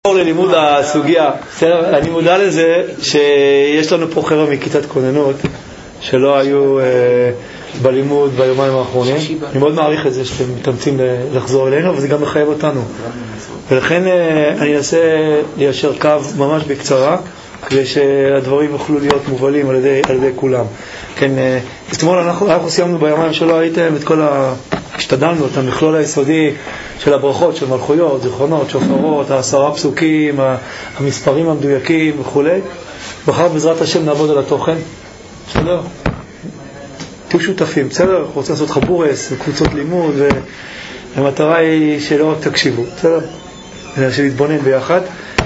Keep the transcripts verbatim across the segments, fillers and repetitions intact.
ללימוד הסוגיה, אני מודע לזה שיש לנו פה חבר'ה מכיתת כוננות שלא היו בלימוד ביומיים האחרונים. אני מאוד מעריך את זה שאתם מתאמצים לחזור אלינו, וזה גם מחייב אותנו, ולכן אני אנסה ליישר קו ממש בקצרה כדי שהדברים יוכלו להיות מובלים על ידי, על ידי כולם. כן, אתמול אנחנו, אנחנו סיימנו ביומיים שלא הייתם את כל ה... השתדלנו את המכלול היסודי של הברכות, של מלכויות, זיכרונות, שופרות, העשרה פסוקים, המספרים המדויקים וכו'. מחר בעזרת השם נעבוד על התוכן. בסדר? תהיו שותפים, בסדר? אנחנו רוצים לעשות חבורס וקבוצות לימוד, והמטרה היא שלא תקשיבו, בסדר? שנתבונן ביחד.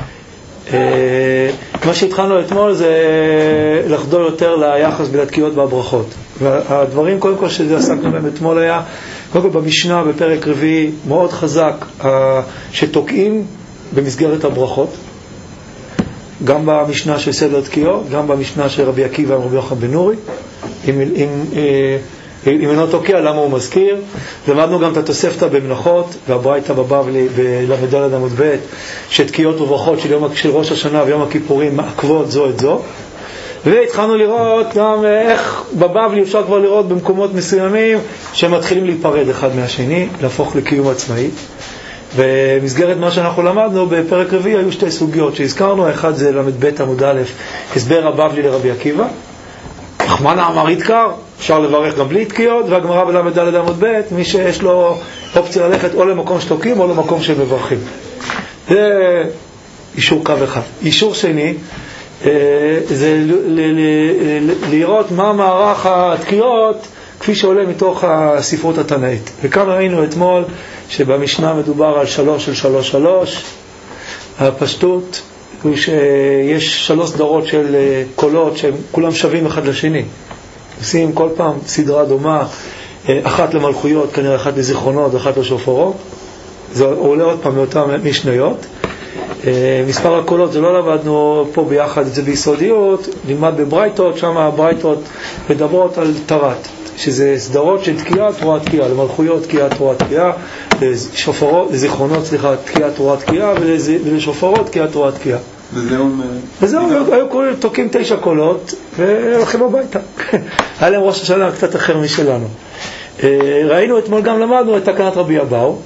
מה שהתחלנו אתמול זה לחדול יותר ליחס בין התקיעות והברכות. והדברים קודם כל שזה עסקנו בהם אתמול היה קודם כל במשנה בפרק רביעי מאוד חזק שתוקעים במסגרת הברכות, גם במשנה של סדר תקיעות, גם במשנה של רבי עקיבא ורבי יוחנן בן נורי. אם, אם, אם אינו תוקע, למה הוא מזכיר? למדנו גם את התוספתא במנחות והברייתא בבבלי בל"ד עמוד ב' שתקיעות וברכות של, יום, של ראש השנה ויום הכיפורים מעכבות זו את זו. והתחלנו לראות גם איך בבבלי אפשר כבר לראות במקומות מסוימים שמתחילים להיפרד אחד מהשני, להפוך לקיום עצמאי. במסגרת מה שאנחנו למדנו בפרק רביעי היו שתי סוגיות שהזכרנו. אחד זה למד ב' עמוד א', הסבר הבבלי לרבי עקיבא, רחמנא אמר יתקר, אפשר לברך גם בלי תקיעות, והגמרא בל"ד עמוד ב', מי שיש לו אופציה ללכת או למקום שתוקים או למקום שמברכים. זה אישור קו אחד. אישור שני זה לראות מה מערך התקיעות כפי שעולה מתוך הספרות התנאית. וכאן ראינו אתמול שבמשנה מדובר על שלוש של שלוש שלוש. הפשטות הוא שיש שלוש סדרות של קולות שהם כולם שווים אחד לשני, עושים כל פעם סדרה דומה, אחת למלכויות, כנראה אחת לזיכרונות, אחת לשופרות. זה עולה עוד פעם מאותן משניות. מספר הקולות זה לא למדנו פה ביחד, זה ביסודיות, נלמד בברייתות, שם הברייתות מדברות על תרת, שזה סדרות של תקיעה, תרועה תקיעה, למלכויות תקיעה, תרועה תקיעה, לשופרות, לזיכרונות, סליחה, תקיעה, תרועה תקיעה, ולשופרות תקיעה, תרועה תקיעה. וזהו, היו תוקים תשע קולות והולכים הביתה. היה להם ראש השנה קצת אחר משלנו. ראינו אתמול גם למדנו את תקנת רבי אבאו,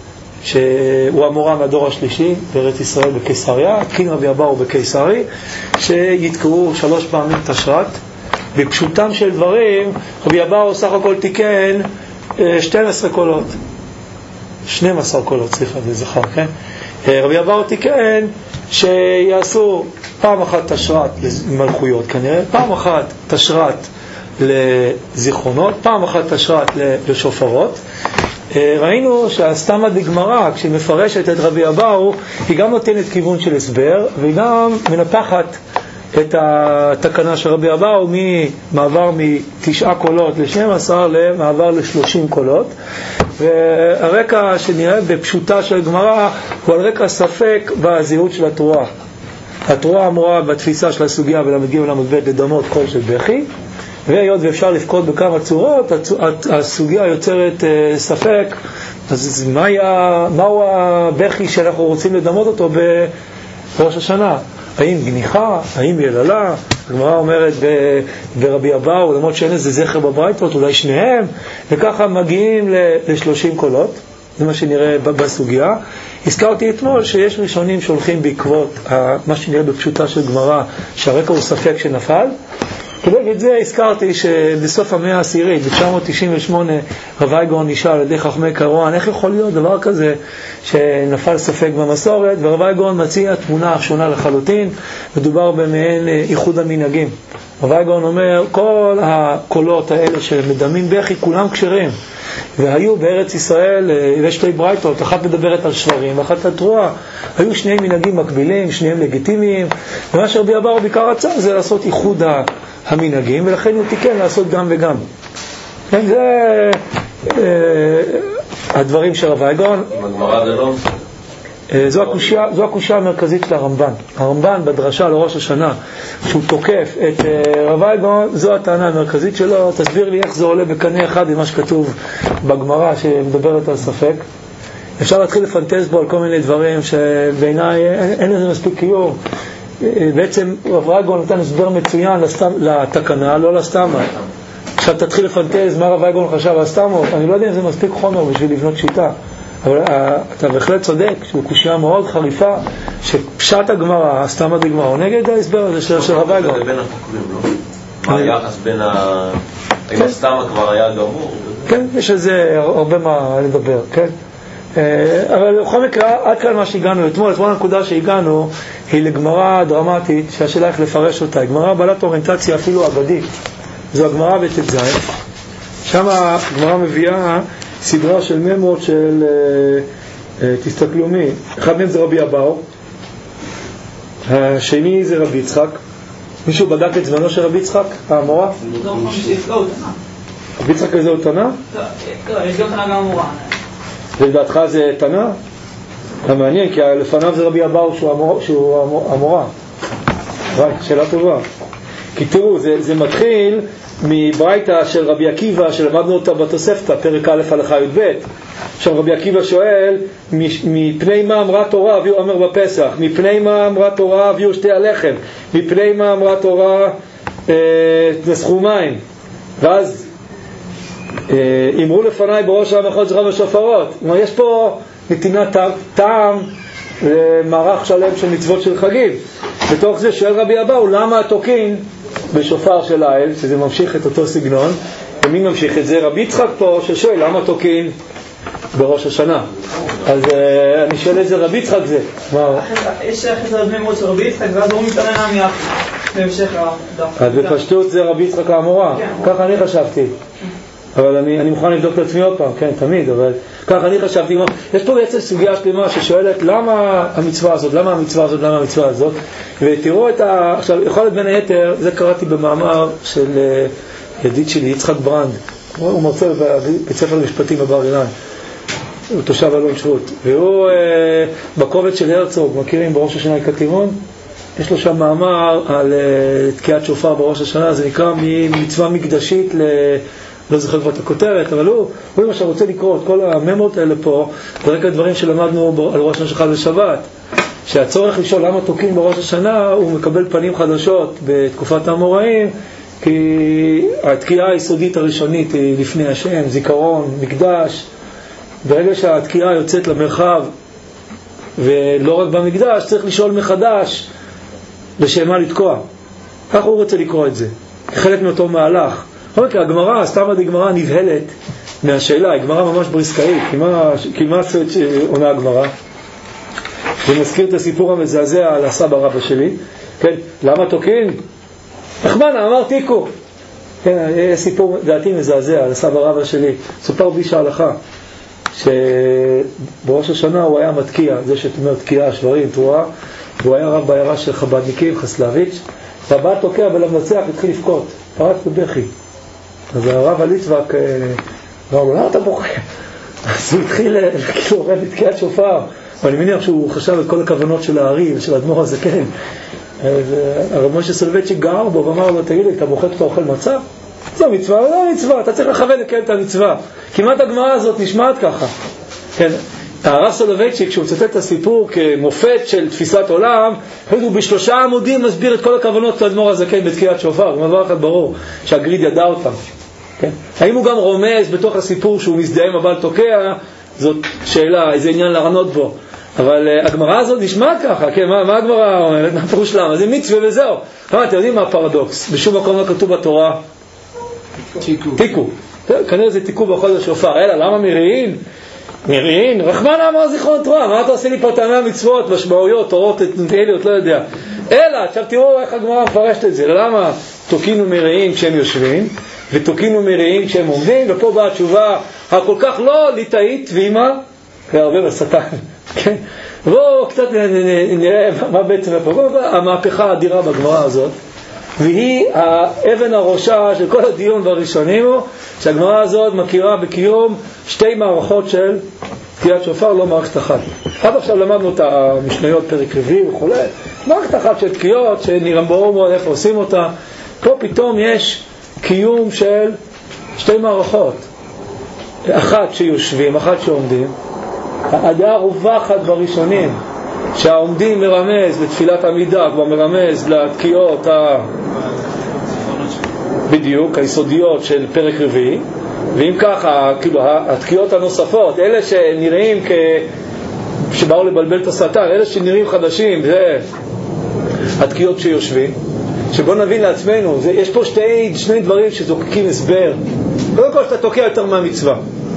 שהוא המורה מהדור השלישי בארץ ישראל בקיסריה, קין רבי אבאו בקיסרי, שיתקעו שלוש פעמים תשרת. בפשוטם של דברים רבי אבאו סך הכל תיקן שתים עשרה קולות, שנים עשר קולות, סליחה, זה זכר, כן? רבי אבאו תיקן שיעשו פעם אחת תשרת למלכויות כנראה, פעם אחת תשרת לזיכרונות, פעם אחת תשרת לשופרות. ראינו שהסתמא דגמרא, כשהיא מפרשת את רבי אבאו, היא גם נותנת כיוון של הסבר, והיא גם מנפחת את התקנה של רבי אבאו ממעבר מתשעה קולות ל-שנים עשר למעבר ל-שלושים קולות. והרקע שנראה בפשוטה של גמרא הוא על רקע ספק בזהות של התרועה. התרועה אמורה בתפיסה של הסוגיה ולמד ג' ולמד ב' לדמות קול של בכי, והיות ואפשר לפקוד בכמה צורות, הסוגיה יוצרת ספק, אז מהו הבכי שאנחנו רוצים לדמות אותו בראש השנה? האם גניחה? האם יללה? הגמרא אומרת ברבי אבאו, למרות שאין איזה זכר בברייתות, אולי שניהם, וככה מגיעים ל-שלושים קולות. זה מה שנראה בסוגיה. הזכרתי אתמול שיש ראשונים שהולכים בעקבות מה שנראה בפשוטה של גמרא, שהרקע הוא ספק שנפל. כדי את זה הזכרתי שבסוף המאה העשירית, ב-תשע מאות תשעים ושמונה, רב אייגורן נשאל על ידי חכמי קרואן, איך יכול להיות דבר כזה שנפל ספק במסורת, ורב אייגורן מציע תמונה שונה לחלוטין. מדובר במעין איחוד המנהגים. רב אייגורן אומר, כל הקולות האלה שמדמים בכי כולם כשרים, והיו בארץ ישראל יש שתי ברייתות, אחת מדברת על שברים ואחת על תרועה, היו שני מנהגים מקבילים, שניהם לגיטימיים, ומה שרבי אבאו בעיקר רצה זה לעשות איחוד המנהגים, ולכן הוא תיקן לעשות גם וגם. כן, זה אה, הדברים של רב אייגורן. עם הגמרא זה לא? זו הקושיה, זו הקושיה המרכזית של הרמב"ן. הרמב"ן בדרשה לראש השנה, שהוא תוקף את רב אייגורן, זו הטענה המרכזית שלו. תסביר לי איך זה עולה בקנה אחד עם מה שכתוב בגמרא שמדברת על ספק. אפשר להתחיל לפנטז בו על כל מיני דברים שבעיניי אין, אין לזה מספיק קיום. בעצם רב אייגון נתן הסבר מצוין לסתם, לתקנה, לא לסתמה. עכשיו תתחיל לפנטז מה רב אייגון חשב על סתמות, אני לא יודע אם זה מספיק חומר בשביל לבנות שיטה, אבל אתה בהחלט צודק שהוא קושיה מאוד חריפה שפשט הגמרא, הסתמה דגמרא, הוא נגד ההסבר הזה של, של רב אייגון. זה בין החוקרים, לא? מה היחס בין ה... אם הסתמה כבר היה גמור? כן, יש על זה הרבה מה לדבר, כן? אבל בכל מקרה, עד כאן מה שהגענו אתמול, אתמול הנקודה שהגענו היא לגמרא דרמטית שהשאלה איך לפרש אותה, גמרא בעלת אוריינטציה אפילו אגדית, זו הגמרא בט"ז, שם הגמרא מביאה סדרה של ממות של, תסתכלו מי, אחד מהם זה רבי אבאו, השני זה רבי יצחק, מישהו בדק את זמנו של רבי יצחק, האמורה? רבי יצחק איזה הוא תנא? לא, יש גם תנא גם אמורה. ולדעתך זה תנא? המעניין, כי לפניו זה רבי אבאו שהוא אמורה. שאלה טובה. כי תראו, זה, זה מתחיל מברייתא של רבי עקיבא שלמדנו אותה בתוספתא, פרק א' הלכה י"ב. עכשיו רבי עקיבא שואל, מפני מה אמרה תורה אביהו אומר בפסח? מפני מה אמרה תורה אביהו שתי הלחם? מפני מה אמרה תורה אה, נסחו מים? ואז אה, אמרו לפניי בראש המחול זכר ושופרות. כלומר, יש פה נתינת טעם למערך שלם של מצוות של חגים. בתוך זה שואל רבי אבאו, למה התוקין בשופר של האל, שזה ממשיך את אותו סגנון, ומי ממשיך את זה? רבי יצחק פה ששואל, למה תוקין בראש השנה? אז uh, אני שואל איזה רבי יצחק זה. יש אחרי זה הרבה מאוד של רבי יצחק, ואז הוא מתעניין מהמיח בהמשך הדף. אז בפשטות זה רבי יצחק האמורה, ככה אני חשבתי. אבל אני, אני מוכן לבדוק את עצמי עוד פעם, כן, תמיד, אבל ככה אני חשבתי. יש פה בעצם סוגיה שלמה ששואלת למה המצווה הזאת, למה המצווה הזאת, למה המצווה הזאת, ותראו את ה... עכשיו, יכול להיות בין היתר, זה קראתי במאמר של ידיד שלי, יצחק ברנד, הוא מרצה בבית ספר למשפטים בבר אילן, הוא תושב אלון שבות, והוא בקובץ של הרצוג, מכירים בראש השנה יקתימון? יש לו שם מאמר על תקיעת שופר בראש השנה, זה נקרא ממצווה מקדשית ל... לא זוכר כבר את הכותרת, אבל הוא, הוא למשל רוצה לקרוא את כל הממות האלה פה, ברקע דברים שלמדנו על ראש השנה חל ושבת, שהצורך לשאול למה תוקעים בראש השנה, הוא מקבל פנים חדשות בתקופת האמוראים, כי התקיעה היסודית הראשונית היא לפני השם, זיכרון, מקדש, ברגע שהתקיעה יוצאת למרחב, ולא רק במקדש, צריך לשאול מחדש, לשם מה לתקוע. כך הוא רוצה לקרוא את זה, חלק מאותו מהלך. רק הגמרא, סתם עד הגמרא נבהלת מהשאלה, הגמרא ממש בריסקאית, כי מה עונה הגמרא? זה מזכיר את הסיפור המזעזע על הסבא רבא שלי, כן, למה תוקעים? נחמנה, אמר תיקו. כן, יש סיפור דעתי מזעזע על הסבא רבא שלי, סופר ביש ההלכה, שבראש השנה הוא היה מתקיע, זה שאת אומרת תקיעה, שברים, תרועה, והוא היה רב בעיירה של חבדניקים, חסלביץ', והבא תוקע ולמנצח התחיל לבכות, פרץ בבכי. אז הרב הליצבק אמר לו, למה אתה בוכה? אז הוא התחיל כאילו רב לתקיעת שופר, ואני מניח שהוא חשב את כל הכוונות של הארי ושל האדמו"ר הזקן. אז הרב משה סולובייצ'יק גר בו ואמר לו, תגיד לי, אתה בוכה אתה אוכל מצה? זו מצווה, לא מצווה, אתה צריך לכוון לקיים את המצווה. כמעט הגמרא הזאת נשמעת ככה. כן, הרב סולובייצ'יק, כשהוא צטט את הסיפור כמופת של תפיסת עולם, הוא בשלושה עמודים מסביר את כל הכוונות של האדמו"ר הזקן בתקיעת שופר. הוא דבר אחד ברור, שהגריד ידע אותם. כן? האם הוא גם רומז בתוך הסיפור שהוא מזדהה עם הבעל תוקע, זאת שאלה, איזה עניין לענות בו. אבל uh, הגמרא הזאת נשמעת ככה, כן? מה, מה הגמרא אומרת? מה פירוש למה? זה מצווה וזהו. אבל אתם יודעים מה הפרדוקס? בשום מקום לא כתוב בתורה תיקו. תיקו. כנראה זה תיקו בחודש שופר. אלא, למה מריעין? מריעין? רחמנה אמר זיכרון תורה. מה אתה עושה לי פה טעמי המצוות, משמעויות, תורות, נטיליות, לא יודע. אלא, עכשיו תראו איך הגמרא מפרשת את זה. למה תוקינו מריעין כשהם יושבים? ותוקינו מריעים כשהם עומדים, ופה באה התשובה הכל כך לא ליטאית, ואימה, והרבה בסתן, כן? בואו קצת נראה מה בעצם המהפכה האדירה בגמרא הזאת, והיא האבן הראשה של כל הדיון בראשונים הוא, שהגמרא הזאת מכירה בקיום שתי מערכות של תקיעת שופר, לא מערכת אחת. עד עכשיו למדנו את המשניות פרק רביעי וכו', מערכת אחת של תקיעות, שנראה ברור מאוד איפה עושים אותה, פה פתאום יש קיום של שתי מערכות, אחת שיושבים, אחת שעומדים, הדעה רווחת בראשונים, שהעומדים מרמז לתפילת עמידה, כבר מרמז לתקיעות ה... בדיוק, היסודיות של פרק רביעי, ואם ככה, כאילו, התקיעות הנוספות, אלה שנראים כ... שבאו לבלבל את השטן, אלה שנראים חדשים, זה התקיעות שיושבים, שבוא נבין לעצמנו, זה, יש פה שתי, שני דברים שזוקקים הסבר. קודם כל שאתה תוקע יותר מהמצווה,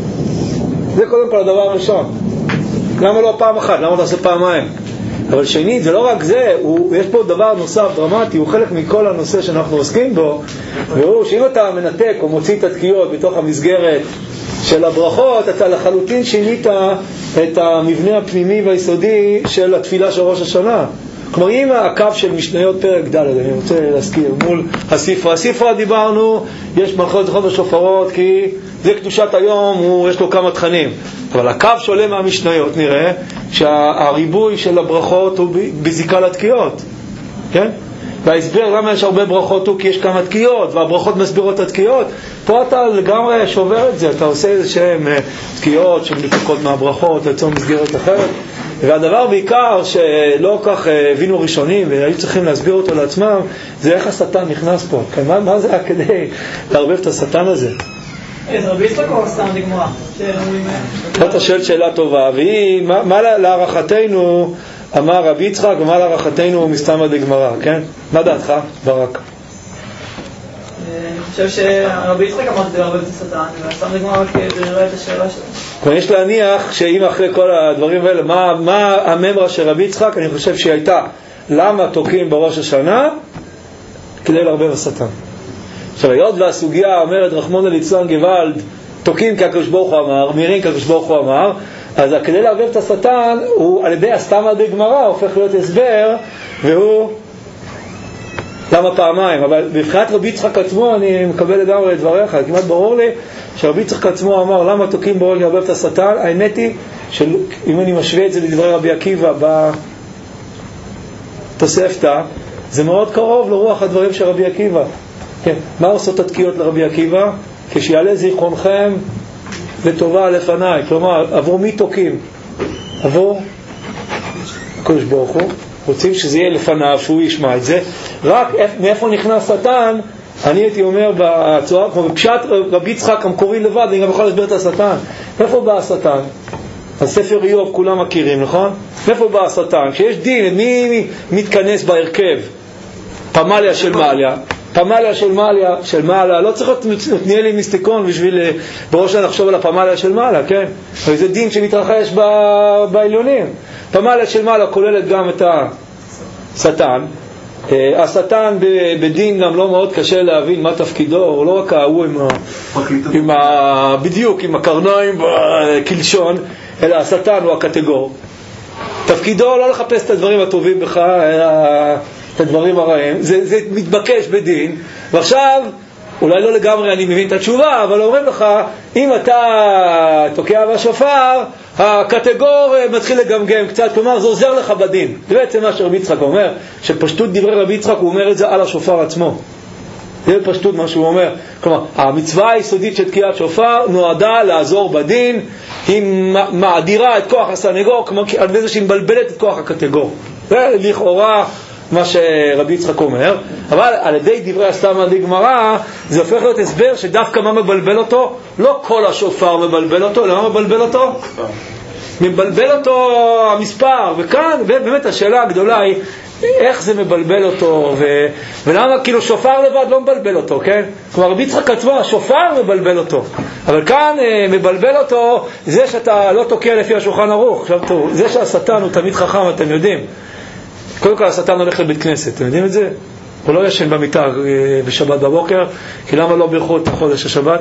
זה קודם כל הדבר הראשון. למה לא פעם אחת? למה אתה עושה פעמיים? אבל שנית, זה לא רק זה, הוא, יש פה דבר נוסף דרמטי, הוא חלק מכל הנושא שאנחנו עוסקים בו, והוא שאם אתה מנתק או מוציא את התקיעות בתוך המסגרת של הברכות, אתה לחלוטין שינית את המבנה הפנימי והיסודי של התפילה של ראש השנה. כלומר, אם הקו של משניות פרק ד', אני רוצה להזכיר, מול הספרה, הספרה דיברנו, יש מלכות זכות ושופרות, כי זה קדושת היום, הוא, יש לו כמה תכנים. אבל הקו שעולה מהמשניות, נראה שהריבוי של הברכות הוא בזיקה לתקיעות. כן? וההסבר למה יש הרבה ברכות הוא כי יש כמה תקיעות, והברכות מסבירות את התקיעות. פה אתה לגמרי שובר את זה, אתה עושה איזה שהם תקיעות שמתקות מהברכות, ליצור מסגרת אחרת. והדבר בעיקר שלא כך הבינו ראשונים והיו צריכים להסביר אותו לעצמם, זה איך השטן נכנס פה. כן, מה, מה זה היה כדי להרבב את השטן הזה? איזה רבי יצחק או סתם נגמרה? אתה שואל שאלה טובה, והיא, מה, מה להערכתנו אמר רבי יצחק ומה להערכתנו מסתמא דגמרא, כן? מה דעתך, ברק? אני חושב שרבי יצחק אמר כדי להרבב את השטן, והסתם נגמרה רק בררה את השאלה שלו. יש להניח שאם אחרי כל הדברים האלה, מה, מה הממרה של רבי יצחק, אני חושב שהיא הייתה, למה תוקעים בראש השנה? כדי להרבב השטן. עכשיו, היות והסוגיה אומרת רחמנא ליצלן גוואלד, תוקעים כהקדוש ברוך הוא אמר, מירים כהקדוש ברוך הוא אמר, אז כדי להרבב את השטן, הוא על ידי הסתמא דגמרא הופך להיות הסבר, והוא למה פעמיים. אבל בבחינת רבי יצחק עצמו, אני מקבל לגמרי את דבריך, כמעט ברור לי שרבי יצחק עצמו אמר למה תוקעים בראש להרבב את השטן. האמת היא שאם אני משווה את זה לדברי רבי עקיבא בתוספתא, זה מאוד קרוב לרוח הדברים של רבי עקיבא. כן, מה עושות התקיעות לרבי עקיבא? כשיעלה זיכרונכם לטובה לפניי, כלומר עבור מי תוקים? עבור הקדוש ברוך הוא, רוצים שזה יהיה לפניו, שהוא ישמע את זה. רק מאיפה נכנס שטן? אני הייתי אומר בצורה, כמו בפשט רבי יצחק המקורי לבד, אני גם יכול להסביר את השטן. איפה בא השטן? הספר איוב כולם מכירים, נכון? איפה בא השטן? כשיש דין, מי מתכנס בהרכב? פמליה של מעליה. פמליה של מעליה, של מעלה, לא צריך להיות נהיה לי מיסטיקון בשביל בראש לחשוב על הפמליה של מעלה, כן? אבל זה דין שמתרחש ב- בעליונים. פמליה של מעלה כוללת גם את השטן. השטן בדין גם לא מאוד קשה להבין מה תפקידו, הוא לא רק ההוא עם, עם ה... בדיוק, עם הקרניים בקלשון, אלא השטן הוא הקטגור. תפקידו לא לחפש את הדברים הטובים בך, אלא את הדברים הרעים. זה, זה מתבקש בדין. ועכשיו, אולי לא לגמרי אני מבין את התשובה, אבל אומרים לך, אם אתה תוקע בשופר, הקטגור מתחיל לגמגם קצת, כלומר זה עוזר לך בדין. זה בעצם מה שרבי יצחק אומר, שפשטות דברי רבי יצחק הוא אומר את זה על השופר עצמו. זה פשטות מה שהוא אומר. כלומר, המצווה היסודית של תקיעת שופר נועדה לעזור בדין, היא מאדירה את כוח הסנגור, כמו על זה שהיא מבלבלת את כוח הקטגור. זה לכאורה מה שרבי יצחק אומר, אבל על ידי דברי הסתמא דגמרא זה הופך להיות הסבר שדווקא מה מבלבל אותו? לא כל השופר מבלבל אותו, למה מבלבל אותו? מבלבל אותו המספר, וכאן באמת השאלה הגדולה היא איך זה מבלבל אותו, ו... ולמה כאילו שופר לבד לא מבלבל אותו, כן? כלומר רבי יצחק עצמו, השופר מבלבל אותו, אבל כאן אה, מבלבל אותו זה שאתה לא תוקע לפי השולחן ערוך. עכשיו תראו, זה שהשטן הוא תמיד חכם, אתם יודעים. קודם כל השטן הולך לבית כנסת, אתם יודעים את זה? הוא לא ישן במיטה בשבת בבוקר, כי למה לא בירכו את חודש השבת?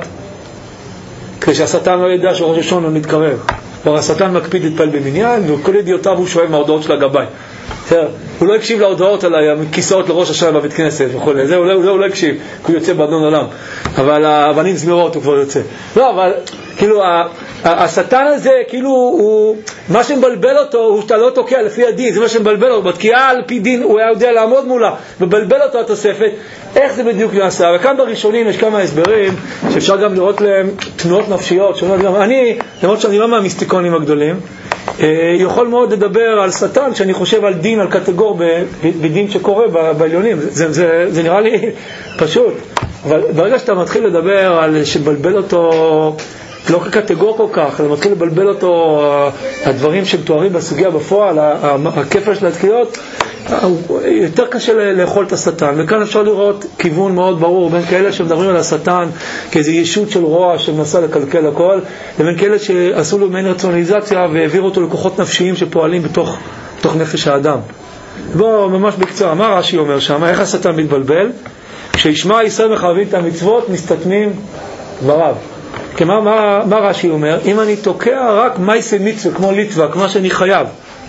כדי שהשטן לא ידע שראש השון לא מתקרב. כבר השטן מקפיד להתפעל במניין, וכל ידיעותיו הוא שואב מההודעות של הגבאי. הוא לא הקשיב להודעות על הכיסאות לראש השנה בבית כנסת וכו'. זה הוא לא, הוא לא הקשיב, כי הוא יוצא באדון עולם. אבל האבנים זמירות הוא כבר יוצא. לא, אבל כאילו השטן הזה, כאילו הוא, מה שמבלבל אותו הוא שאתה לא תוקע לפי הדין, זה מה שמבלבל אותו. בתקיעה על פי דין הוא היה יודע לעמוד מולה, מבלבל אותו התוספת. איך זה בדיוק נעשה? וכאן בראשונים יש כמה הסברים שאפשר גם לראות להם תנועות נפשיות. אני, למרות שאני לא מהמיסטיקונים הגדולים, יכול מאוד לדבר על שטן, שאני חושב על דין, על קטגור בדין שקורה בעליונים. זה, זה, זה נראה לי פשוט. אבל ברגע שאתה מתחיל לדבר על שבלבל אותו, לא כקטגור כל כך, אתה מתחיל לבלבל אותו, הדברים שמתוארים בסוגיה בפועל, הכפל של התקיעות, יותר קשה לאכול את השטן. וכאן אפשר לראות כיוון מאוד ברור בין כאלה שמדברים על השטן כאיזו ישות של רוע שמנסה לקלקל הכל, לבין כאלה שעשו לו מעין רציונליזציה והעבירו אותו לכוחות נפשיים שפועלים בתוך, בתוך נפש האדם. בואו ממש בקצרה, מה רש"י אומר שם? איך השטן מתבלבל? כשישמע ישראל מחרבים את המצוות מסתתמים דבריו. כמה, מה, מה רש"י אומר? אם אני תוקע רק מייסי מצווה כמו ליטווה, כמו שאני חייב,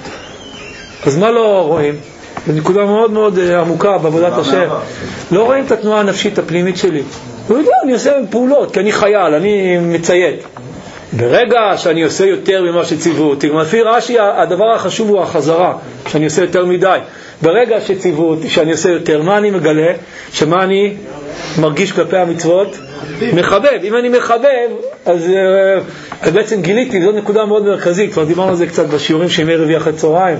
אז מה לא רואים? זו נקודה מאוד מאוד עמוקה בעבודת השם. לא רואים את התנועה הנפשית הפנימית שלי. הוא יודע, אני עושה פעולות, כי אני חייל, אני מציית. ברגע שאני עושה יותר ממה שציוו אותי, לפי רש"י הדבר החשוב הוא החזרה, שאני עושה יותר מדי. ברגע שציוו אותי, שאני עושה יותר, מה אני מגלה? שמה אני מרגיש כלפי המצוות? מחבב. אם אני מחבב, אז, אז בעצם גיליתי, זו נקודה מאוד מרכזית, כבר דיברנו על זה קצת בשיעורים שימי רביעי אחרי צהריים.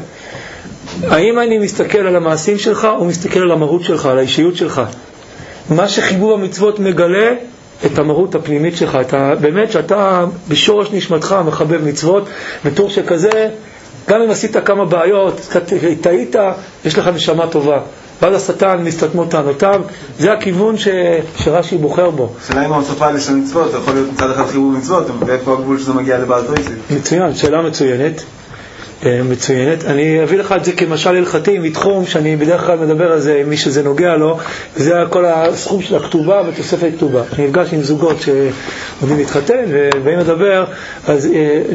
האם אני מסתכל על המעשים שלך או מסתכל על המהות שלך, על האישיות שלך? מה שחיבור המצוות מגלה את המהות הפנימית שלך, את ה... באמת שאתה בשורש נשמתך מחבב מצוות, בתור שכזה, גם אם עשית כמה בעיות, טעית, יש לך נשמה טובה. ואז השטן מסתתמו טענותיו, זה הכיוון ש... שרש"י בוחר בו. שאלה אם ההוספה האלה של מצוות, זה יכול להיות מצד אחד חיבור מצוות, ואיפה הגבול שזה מגיע לבעל תויסי? מצוין, שאלה מצוינת. מצוינת. אני אביא לך את זה כמשל הלכתי מתחום שאני בדרך כלל מדבר על זה עם מי שזה נוגע לו, וזה כל הסכום של הכתובה ותוספת כתובה. אני נפגש עם זוגות שעומדים להתחתן ובאים לדבר, אז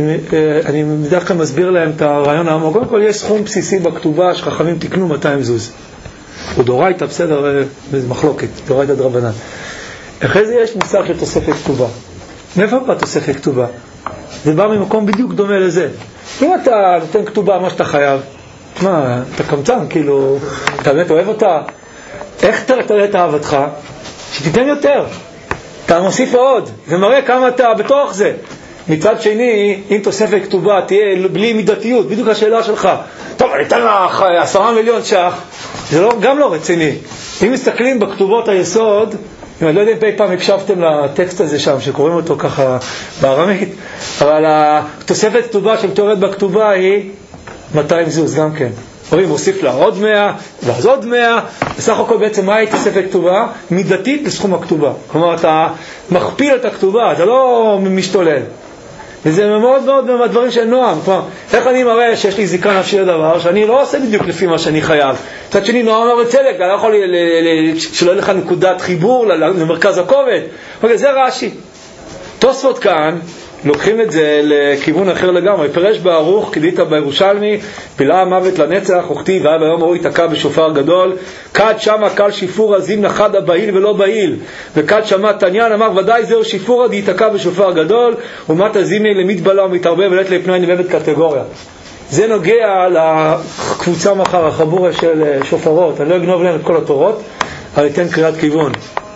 אני בדרך כלל מסביר להם את הרעיון העמוק. קודם כל יש סכום בסיסי בכתובה שחכמים תקנו מאתיים זוז. הוא דורייתא, בסדר, זה מחלוקת, דורייתא דרבנן. אחרי זה יש מושג של תוספת כתובה. מאיפה בא תוספת כתובה? זה בא ממקום בדיוק דומה לזה. אם אתה נותן כתובה מה שאתה חייב, מה, אתה קמצן, כאילו, אתה באמת אוהב אותה, איך תראה את אהבתך? שתיתן יותר, אתה מוסיף עוד, זה מראה כמה אתה בתוך זה. מצד שני, אם תוספת כתובה תהיה בלי מידתיות, בדיוק השאלה שלך, טוב, אני אתן לך עשרה מיליון שח, זה לא, גם לא רציני. אם מסתכלים בכתובות היסוד, אם אני לא יודע אם פעם הקשבתם לטקסט הזה שם, שקוראים אותו ככה בארמית, אבל התוספת כתובה שמתוארת בכתובה היא מאתיים זוז גם כן. רואים, מוסיף לה עוד מאה, ואז עוד מאה, בסך הכל בעצם מה היא תוספת כתובה? מידתית לסכום הכתובה. כלומר, אתה מכפיל את הכתובה, אתה לא משתולל. וזה מאוד מאוד מהדברים של נועם. כלומר, איך אני מראה שיש לי זיקה נפשי לדבר, שאני לא עושה בדיוק לפי מה שאני חייב. קצת שני, נועם אמר בצדק, אני לא יכול שלא יהיה לך נקודת חיבור למרכז הכובד. אוקיי, זה רש"י. תוספות כאן, לוקחים את זה לכיוון אחר לגמרי. פרש בערוך, כדית בירושלמי, פילאה מוות לנצח, וכתיב, והיה ביום ההוא ייתקע בשופר גדול, כד שמה קל שיפור הזים נחד הבהיל ולא בהיל, וכד שמה תניין אמר ודאי זהו שיפור עד ייתקע בשופר גדול, ומת הזימי למתבלה ומתערבב ולת לפני נבבת קטגוריה. זה נוגע לקבוצה מחר, החבורה של שופרות. אני לא אגנוב להם את כל התורות, אבל אתן קריאת כיוון.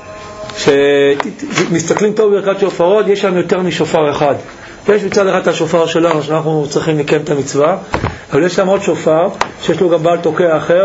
שמסתכלים טוב ברכת שופרות, יש שם יותר משופר אחד. יש מצד אחד את השופר שלנו שאנחנו צריכים לקיים את המצווה, אבל יש שם עוד שופר שיש לו גם בעל תוקע אחר.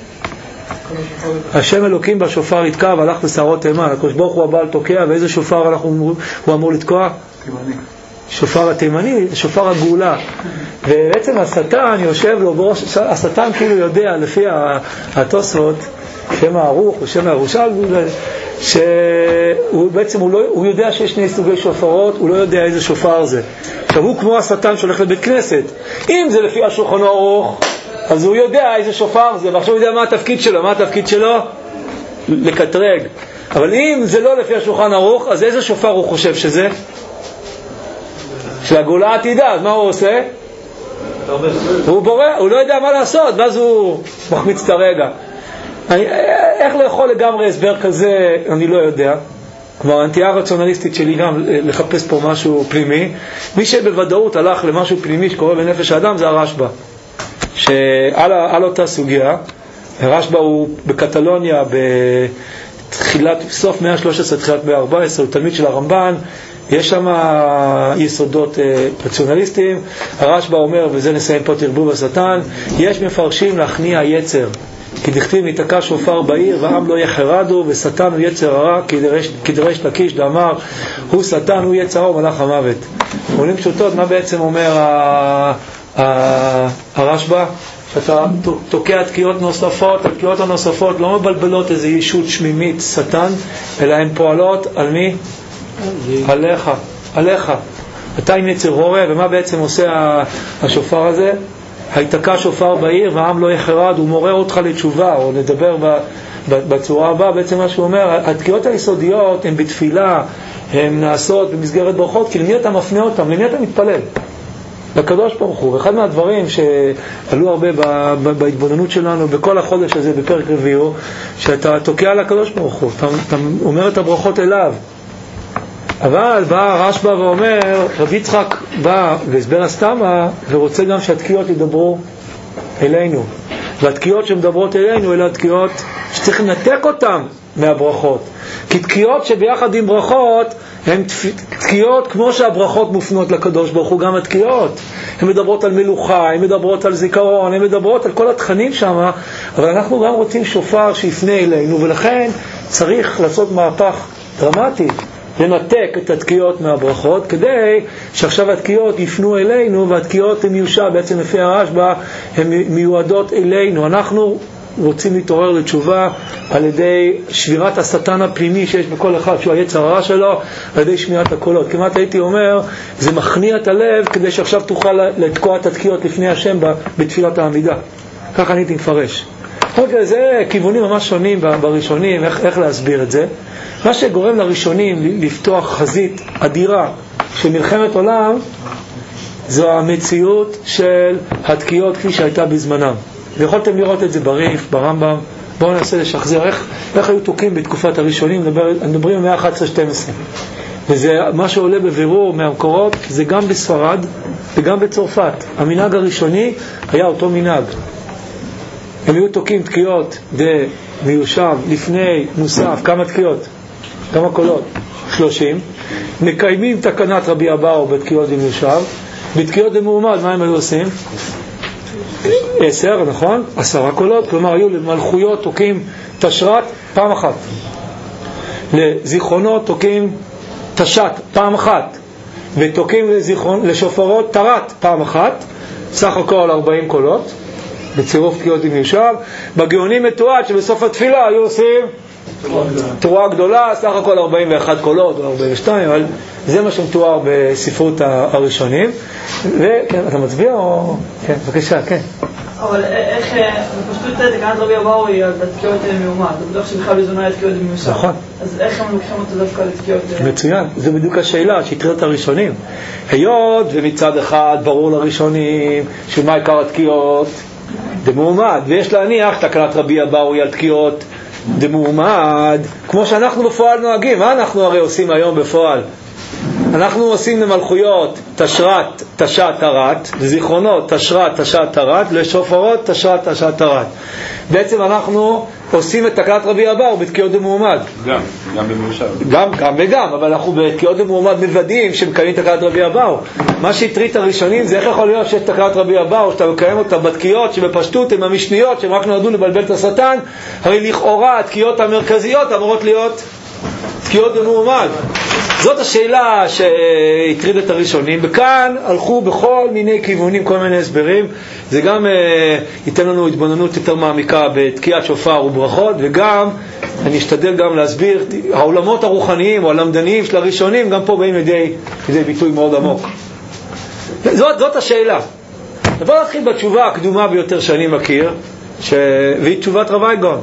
השם אלוקים בשופר יתקע והלך בשערות תימן. הקדוש ברוך הוא הבעל תוקע, ואיזה שופר אנחנו, הוא אמור לתקוע? תימני. שופר התימני, שופר הגאולה. ובעצם השטן יושב לו בראש, השטן כאילו יודע לפי התוספות, שם הערוך או שם הירושלמי, שהוא בעצם הוא, לא, הוא יודע שיש שני סוגי שופרות, הוא לא יודע איזה שופר זה. עכשיו הוא כמו השטן שהולך לבית כנסת, אם זה לפי השולחן ערוך אז הוא יודע איזה שופר זה, ועכשיו הוא יודע מה התפקיד שלו. מה התפקיד שלו? לקטרג. אבל אם זה לא לפי השולחן ערוך, אז איזה שופר הוא חושב שזה? של הגאולה העתידה. אז מה הוא עושה? הוא בורא, הוא לא יודע מה לעשות, ואז הוא מחמיץ את הרגע. אני, איך לאכול לגמרי הסבר כזה, אני לא יודע. כלומר, הנטייה הרציונליסטית שלי גם לחפש פה משהו פנימי. מי שבוודאות הלך למשהו פנימי שקורה בנפש האדם זה הרשב"א. שעל על אותה סוגיה, הרשב"א הוא בקטלוניה, תחילת, סוף מאה ה-שלוש עשרה, תחילת מאה ה-ארבע עשרה, הוא תלמיד של הרמב"ן, יש שם יסודות רציונליסטיים. הרשב"א אומר, וזה נסיים פה תרבוב השטן, יש מפרשים להכניע יצר, כי דכתיב ניתקע שופר בעיר ועם לא יחרדו, ושטן הוא יצר הרע, כי דרש לקיש דאמר הוא שטן הוא יצר הרע ומלאך המוות. עולים פשוטות, מה בעצם אומר הרשב"א? שאתה תוקע תקיעות נוספות, התקיעות הנוספות לא מבלבלות איזו ישות שמימית שטן, אלא הן פועלות על מי? עליך, עליך. אתה עם יצר הורה, ומה בעצם עושה השופר הזה? היתקע שופר בעיר והעם לא יחרד, הוא מורה אותך לתשובה, או נדבר בצורה הבאה. בעצם מה שהוא אומר, התקיעות היסודיות הן בתפילה, הן נעשות במסגרת ברכות, כי למי אתה מפנה אותם? למי אתה מתפלל? לקדוש ברוך הוא. ואחד מהדברים שעלו הרבה בהתבוננות שלנו בכל החודש הזה בפרק רביעי, שאתה תוקע לקדוש ברוך הוא, אתה, אתה אומר את הברכות אליו. אבל בא הרשב"א ואומר, רבי יצחק בא והסבר הסתמה ורוצה גם שהתקיעות ידברו אלינו, והתקיעות שמדברות אלינו אלה התקיעות שצריך לנתק אותם מהברכות, כי תקיעות שביחד עם ברכות הן תקיעות כמו שהברכות מופנות לקדוש ברוך הוא. גם התקיעות הן מדברות על מלוכה, הן מדברות על זיכרון, הן מדברות על כל התכנים שם, אבל אנחנו גם רוצים שופר שיפנה אלינו, ולכן צריך לעשות מהפך דרמטי, לנתק את התקיעות מהברכות, כדי שעכשיו התקיעות יפנו אלינו, והתקיעות הן מיושה, בעצם לפי הרשב"א, הן מיועדות אלינו. אנחנו רוצים להתעורר לתשובה על ידי שבירת השטן הפנימי שיש בכל אחד, שהוא היצר הרע שלו, על ידי שמירת הקולות. כמעט הייתי אומר, זה מכניע את הלב, כדי שעכשיו תוכל לתקוע את התקיעות לפני השם בתפילת העמידה. ככה אני הייתי מפרש. אוקיי, זה כיוונים ממש שונים בראשונים, איך, איך להסביר את זה. מה שגורם לראשונים לפתוח חזית אדירה של מלחמת עולם, זו המציאות של התקיעות כפי שהייתה בזמנם. ויכולתם לראות את זה בריף, ברמב"ם. בואו ננסה לשחזר איך, איך היו תוקים בתקופת הראשונים. מדברים מאה אחת עשרה שתים עשרה. וזה מה שעולה בבירור מהמקורות, זה גם בספרד וגם בצרפת. המנהג הראשוני היה אותו מנהג. הם היו תוקים תקיעות דמיושב לפני מוסף. כמה תקיעות? כמה קולות? שלושים. מקיימים תקנת רבי אבאו בתקיעות דמיושב. בתקיעות דמועמד, מה הם היו עושים? עשר, נכון? עשרה קולות. כלומר, היו למלכויות תוקים תשרת פעם אחת. לזיכרונות תוקים תשת פעם אחת. ותוקים לזיכרון, לשופרות תרת פעם אחת. סך הכל ארבעים קולות. בצירוף תקיעות דמיושב. בגאונים מתועד שבסוף התפילה היו עושים תרועה גדולה, סך הכל ארבעים ואחד קולות או ארבעים ושתיים, אבל זה מה שמתואר בספרות הראשונים. וכן, אתה מצביע או... כן, בבקשה, כן. אבל איך, בפשטות תקנת רבי אבאו היא על תקיעות מאומד, זה בטוח שבכלל בזונה תקיעות דמיושב. נכון. אז איך הם לוקחים אותו דווקא לתקיעות? מצוין, זו בדיוק השאלה שהטרידה את הראשונים. היות ומצד אחד ברור לראשונים שמה עיקר התקיעות דמועמד, ויש להניח תקנת רבי אבאו היא על תקיעות דמועמד, כמו שאנחנו בפועל נוהגים. מה אנחנו הרי עושים היום בפועל? אנחנו עושים למלכויות תשרת, תשת, תרת, לזיכרונות תשרת, תשת, תרת, לשופרות תשרת, תשת, תרת. בעצם אנחנו עושים את תקנת רבי אבאו בתקיעות דמועמד. גם, גם במיושב. גם, גם וגם, אבל אנחנו בתקיעות דמועמד מלבדים שמקיימים תקנת רבי אבאו. מה שהטריד הראשונים זה איך יכול להיות שיש תקנת רבי אבאו, שאתה מקיים אותה בתקיעות שבפשטות הן המשניות, שהם רק נועדו לבלבל את השטן. הרי לכאורה התקיעות המרכזיות אמורות להיות תקיעות דמועמד. זאת השאלה שהטריד את הראשונים, וכאן הלכו בכל מיני כיוונים, כל מיני הסברים. זה גם אה, ייתן לנו התבוננות יותר מעמיקה בתקיעת שופר וברכות, וגם אני אשתדל גם להסביר העולמות הרוחניים או הלמדניים של הראשונים, גם פה באים לידי, לידי ביטוי מאוד עמוק. זאת, זאת השאלה. בוא נתחיל בתשובה הקדומה ביותר שאני מכיר, ש... והיא תשובת רב אייגון.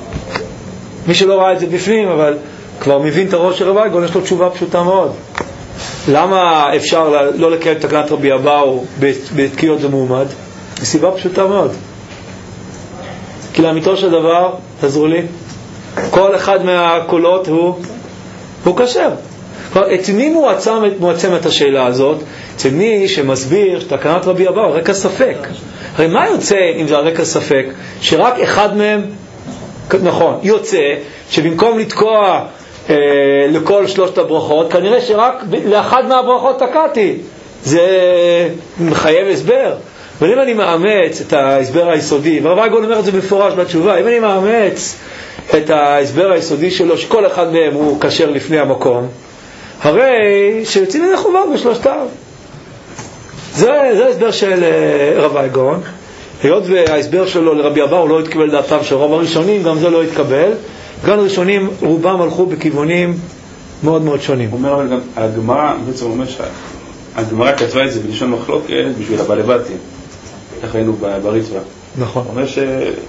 מי שלא ראה את זה בפנים, אבל כבר מבין את הראש של רב אייגון, יש לו תשובה פשוטה מאוד. למה אפשר לא לקיים תקנת רבי אבאו בתקיעות דמועמד? מסיבה פשוטה מאוד. כי לאמיתו של דבר, תעזרו לי, כל אחד מהקולות הוא הוא כשר. את מי מועצם, מועצם את השאלה הזאת? אצל מי שמסביר שתקנת רבי אבאו רקע ספק. הרי מה יוצא אם זה הרקע ספק? שרק אחד מהם נכון, יוצא שבמקום לתקוע אה, לכל שלושת הברכות, כנראה שרק לאחד מהברכות תקעתי. זה מחייב הסבר. אבל אם אני מאמץ את ההסבר היסודי, והרב אייגון אומר את זה בפורש בתשובה, אם אני מאמץ את ההסבר היסודי שלו, שכל אחד מהם הוא כשר לפני המקום, הרי שיוצאים ידי חובה בשלושתם. זה, זה ההסבר של רב אייגון. היות וההסבר שלו לרבי אבאו הוא לא התקבל דעתם של רוב הראשונים, גם זה לא התקבל. גם הראשונים רובם הלכו בכיוונים מאוד מאוד שונים. הוא אומר אבל גם, הגמרא, בעצם הוא אומר שהגמרא כתבה את זה בלשון מחלוקת בשביל הבעלבתים. כך היינו בריצווה. נכון. הוא אומר ש...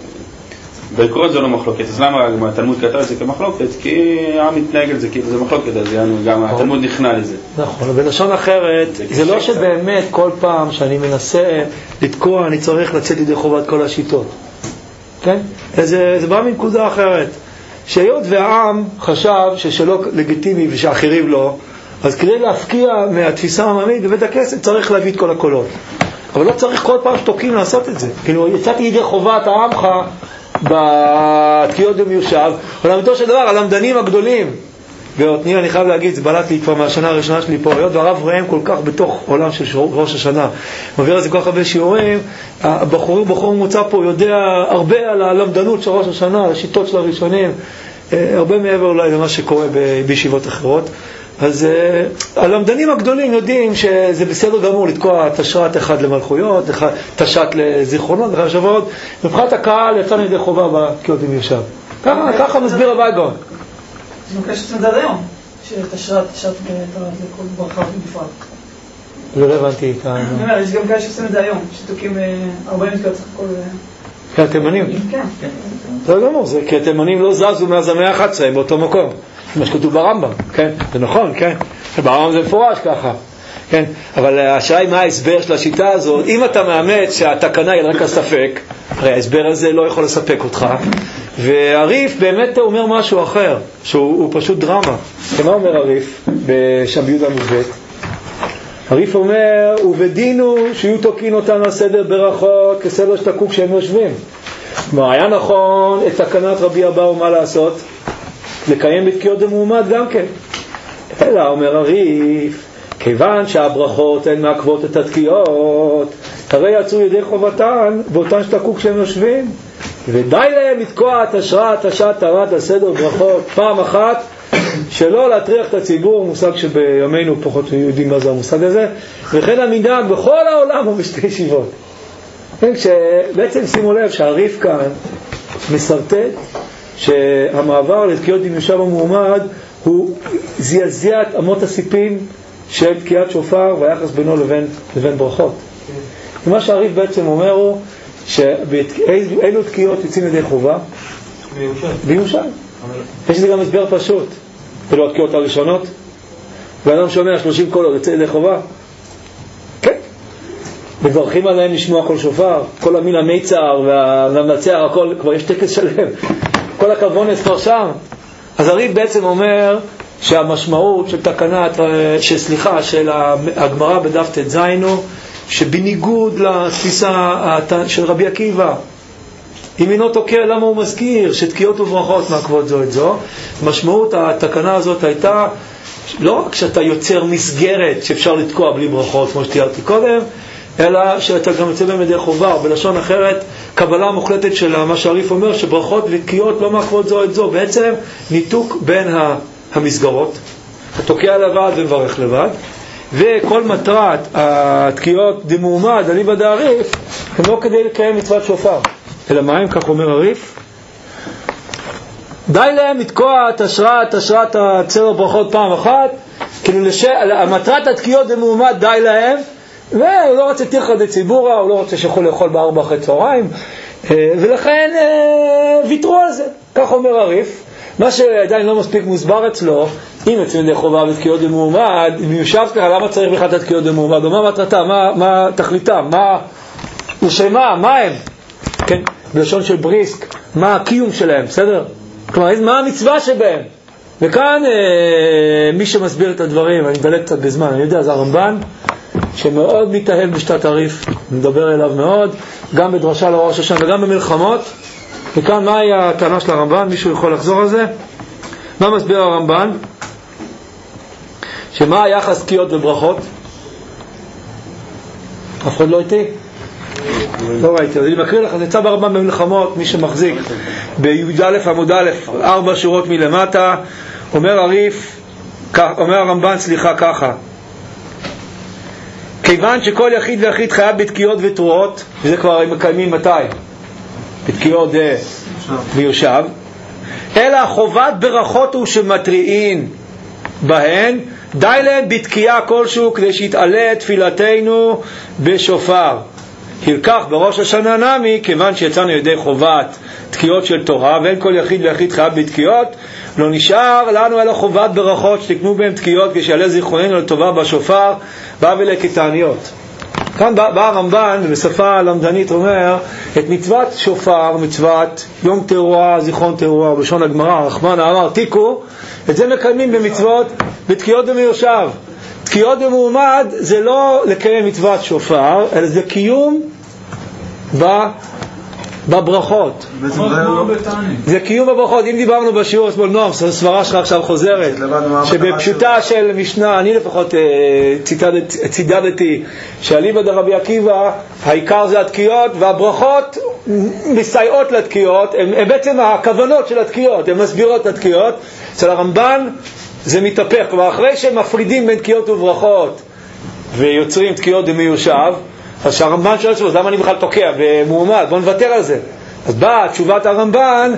בעקרון זה לא מחלוקת, אז למה התלמוד כתב את זה כמחלוקת? כי העם מתנהג על זה כאילו זה מחלוקת, אז גם התלמוד נכנע לזה. נכון, בלשון אחרת, זה לא שבאמת כל פעם שאני מנסה לתקוע, אני צריך לצאת ידי חובת כל השיטות. כן? זה בא מנקודה אחרת. שהיות והעם חשב ששלא לגיטימי ושאחרים לא, אז כדי להפקיע מהתפיסה העממית בבית הכנסת צריך להביא את כל הקולות. אבל לא צריך כל פעם שתוקים לעשות את זה. כאילו, יצאתי ידי חובת העמך בתקיעות במיושב, ולאמיתו של דבר, הלמדנים הגדולים, ואותני, אני חייב להגיד, זה בלט לי כבר מהשנה הראשונה שלי פה, היות והרב ראם כל כך בתוך עולם של ראש השנה, מעביר על זה כל כך הרבה שיעורים, הבחור, בחור מוצא פה יודע הרבה על הלמדנות של ראש השנה, על השיטות של הראשונים, הרבה מעבר אולי למה שקורה בישיבות אחרות. אז uh, הלמדנים הגדולים יודעים שזה בסדר גמור לתקוע תשרת אחד למלכויות, תשת לזיכרונות, אחרי שבועות. מבחינת הקהל יצאנו ידי חובה בתקיעות במיושב. ככה, ככה מסביר רב אייגון. זה נוקש עצמד עד היום, שתשרת, תשת לכל ברכה בפרט. לא הבנתי את ה... אני אומר, יש גם כאלה שעושים את זה היום, שתוקים ארבעים תקיעות סך הכל... כי התימנים? כן. זה גמור, כי התימנים לא זזו מאז המאה ה-אחת עשרה באותו מקום. מה שכתוב ברמב"ם, כן? זה נכון, כן? ברמב"ם זה מפורש ככה, כן? אבל השאלה היא מה ההסבר של השיטה הזאת. אם אתה מאמץ שהתקנה היא רק הספק, הרי ההסבר הזה לא יכול לספק אותך, והריף באמת אומר משהו אחר, שהוא פשוט דרמה. מה אומר הריף בשם ביהודה מובט? הריף אומר, ובדינו שיהיו תוקין אותנו הסדר ברכות כסדר שתקעו כשהם יושבים. כלומר, היה נכון את תקנת רבי אבאו מה לעשות? לקיים בתקיעות דמועמד גם כן. אלא אומר הריף, כיוון שהברכות הן מעכבות את התקיעות, הרי יצאו ידי חובתן באותן שתקעו כשהם יושבים, ודי להם לתקוע את השראת השעת תרת הסדר ברכות פעם אחת, שלא להטריח את הציבור, מושג שבימינו פחות יודעים מה זה המושג הזה, וכן המנהג בכל העולם הוא בשתי ישיבות. בעצם שימו לב שהריף כאן מסרטט שהמעבר לתקיעות במיושב המועמד הוא זעזע את אמות הסיפים של תקיעת שופר והיחס בינו לבין, לבין ברכות. ומה שהריף בעצם אומר הוא שאילו תקיעות יוצאים ידי חובה? בימיושב. יש לזה גם הסבר פשוט. ולא התקיעות הראשונות? ואדם שומע שלושים קולות יוצא ידי חובה? כן. מברכים עליהם לשמוע כל שופר, כל המין המיצר והמצער, הכל, כבר יש טקס שלם. כל הכוונס כבר שם. אז הריף בעצם אומר שהמשמעות של תקנת, שסליחה, של הגמרא בדף ט"ז הוא שבניגוד לתפיסה של רבי עקיבא, אם אינו תוקע למה הוא מזכיר שתקיעות וברכות מעכבות זו את זו, משמעות התקנה הזאת הייתה לא רק שאתה יוצר מסגרת שאפשר לתקוע בלי ברכות כמו שתיארתי קודם, אלא שאתה גם יוצא בהם ידי חובה, או בלשון אחרת, קבלה מוחלטת של מה שהריף אומר, שברכות ותקיעות לא מעכבות זו את זו, בעצם ניתוק בין המסגרות, התוקע לבד ומברך לבד, וכל מטרת התקיעות דמועמד, אליבא דהריף, הם לא כדי לקיים מצוות שופר, אלא מה הם, כך אומר הריף? די להם לתקוע את השראת, השראת הצלר ברכות פעם אחת, כאילו לש... המטרת התקיעות דמועמד די להם, והוא לא רוצה תירחא דציבורא, הוא לא רוצה שיכול לאכול בארבע אחרי צהריים, ולכן ויתרו על זה. כך אומר הריף. מה שעדיין לא מספיק מוסבר אצלו, אם יוצאים ידי חובה בתקיעות דמועמד, אם יושב ככה, למה צריך בכלל את התקיעות דמועמד? ומה מטרתה? מה, מה תכליתה? מה ושמה? מה הם? כן? בלשון של בריסק, מה הקיום שלהם? בסדר? כלומר, מה המצווה שבהם? וכאן מי שמסביר את הדברים, אני מדלג קצת בזמן, אני יודע, זה הרמב"ן, שמאוד מתאהב בשתת הריף, מדבר אליו מאוד, גם בדרשה לראש השנה וגם במלחמות, וכאן מהי הטענה של הרמב"ן? מישהו יכול לחזור על זה? מה מסביר הרמב"ן? שמה היחס תקיעות וברכות? אף אחד לא איתי? לא ראיתי, אז אני מקריא לך, זה יצא ברמב"ן במלחמות, מי שמחזיק בי"א עמוד א', ארבע שורות מלמטה, אומר הריף, אומר הרמב"ן, סליחה, ככה: כיוון שכל יחיד ויחיד חייב בתקיעות ותרועות, וזה כבר הם מקיימים מתי? בתקיעות ויושב, אלא חובת ברכות הוא שמטריעין בהן, די להם בתקיעה כלשהו כדי שיתעלה תפילתנו בשופר. הלקח בראש השנה נמי, כיוון שיצאנו ידי חובת תקיעות של תורה, ואין כל יחיד ויחיד חייב בתקיעות, לא נשאר לנו אלא חובת ברכות שתקנו בהם תקיעות כשיעלה זיכרוננו לטובה בשופר, בא ולכתעניות. כאן בא, בא הרמב"ן בשפה למדנית אומר את מצוות שופר, מצוות יום תרועה, זיכרון תרועה, בלשון הגמרא רחמן אמר תיקו, את זה מקיימים במצוות בתקיעות ומיושב. תקיעות במועמד זה לא לקיים מצוות שופר, אלא זה קיום ב... בברכות. זה קיום בברכות. אם דיברנו בשיעור אתמול, נועם, סברה שלך עכשיו חוזרת, שבפשוטה של משנה, אני לפחות צידדתי שאליבא דרבי עקיבא העיקר זה התקיעות, והברכות מסייעות לתקיעות, הן בעצם הכוונות של התקיעות, הן מסבירות את התקיעות. אצל הרמב"ן זה מתהפך, כלומר אחרי שמפרידים בין תקיעות וברכות ויוצרים תקיעות ומיושב, אז שהרמב"ן שואל שלו, למה אני בכלל תוקע במועמד? בוא נוותר על זה. אז באה תשובת הרמב"ן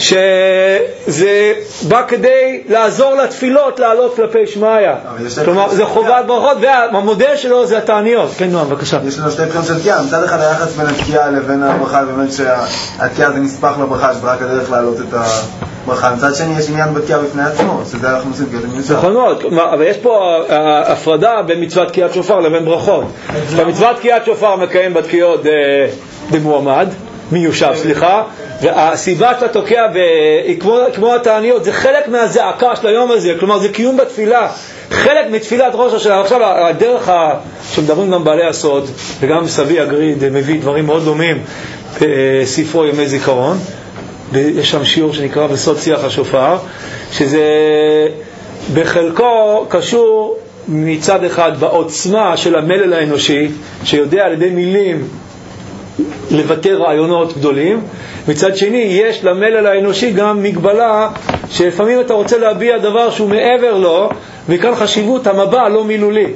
שזה בא כדי לעזור לתפילות לעלות כלפי שמעיה, כלומר זה חובת ברכות, והמודל שלו זה התעניות. כן נועם, בבקשה. יש לנו שתי בחינות של תקיעה, מצד אחד היחס בין התקיעה לבין הברכה, באמת שהתקיעה זה נספח לברכה, שזה רק הדרך לעלות את הברכה. מצד שני יש עניין בתקיעה בפני עצמו, שזה אנחנו עושים תקיעות ומיושב. נכון מאוד, אבל יש פה הפרדה בין מצוות תקיעת שופר לבין ברכות. במצוות תקיעת שופר מקיים בתקיעות במועמד מיושב, סליחה, והסיבה שאתה תוקע כמו, כמו התעניות זה חלק מהזעקה של היום הזה, כלומר זה קיום בתפילה, חלק מתפילת ראש השנה. עכשיו הדרך שמדברים גם בעלי הסוד וגם סבי הגריד מביא דברים מאוד דומים בספרו ימי זיכרון, יש שם שיעור שנקרא בסוד שיח השופר, שזה בחלקו קשור מצד אחד בעוצמה של המלל האנושי שיודע על ידי מילים לבטא רעיונות גדולים, מצד שני יש למלל האנושי גם מגבלה שלפעמים אתה רוצה להביע דבר שהוא מעבר לו, וכאן חשיבות המבע לא מילולי.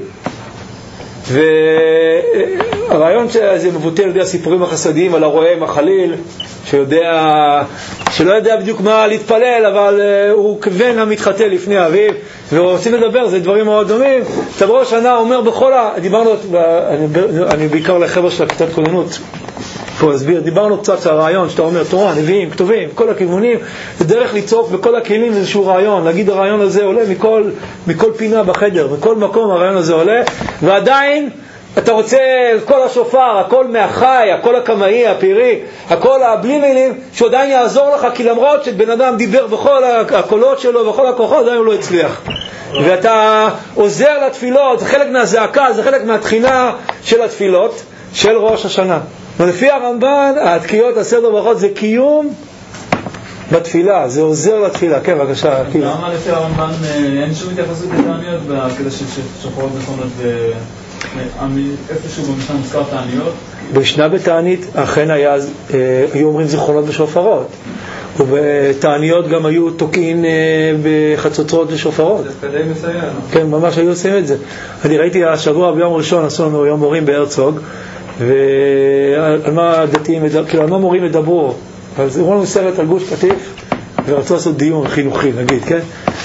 והרעיון שזה מבוטא על ידי הסיפורים החסדיים על הרועה עם החליל שיודע, שלא יודע בדיוק מה להתפלל, אבל הוא כבן המתחתל לפני אביו, ורוצים לדבר, זה דברים מאוד דומים. עכשיו ראש השנה אומר בכל ה... דיברנו, אני, אני בעיקר לחבר'ה של הכיתת כוננות פה הסביר, דיברנו קצת על הרעיון שאתה אומר תורה, נביאים, כתובים, כל הכיוונים, זה דרך לצעוק בכל הכלים איזשהו רעיון, להגיד הרעיון הזה עולה מכל, מכל פינה בחדר, מכל מקום הרעיון הזה עולה, ועדיין אתה רוצה כל השופר, הכל מהחי, הכל הקמאי, הפירי, הכל הבלי מילים, שעדיין יעזור לך, כי למרות שבן אדם דיבר בכל הקולות שלו, בכל הכוחות, עדיין הוא לא הצליח. ואתה עוזר לתפילות, זה חלק מהזעקה, זה חלק מהתחינה של התפילות של ראש השנה. ולפי הרמב"ן, התקיעות, הסדר ברכות, זה קיום בתפילה, זה עוזר לתפילה. כן, בבקשה. למה לפי הרמב"ן אין שום התייחסות לתעניות בקטע של שופרות נכונות איפשהו במשנה מוזכר תעניות? בשנה בתענית אכן היה, היו אומרים זיכרונות בשופרות, ובתעניות גם היו תוקעים בחצוצרות ושופרות. זה כדי מסייע. כן, ממש היו עושים את זה. אני ראיתי השבוע ביום ראשון עשו לנו יום מורים בהרצוג, ועל מה דתיים, כאילו על מה מורים ידברו, אז הראו לנו סרט על גוש קטיף ורצו לעשות דיון חינוכי נגיד, כן?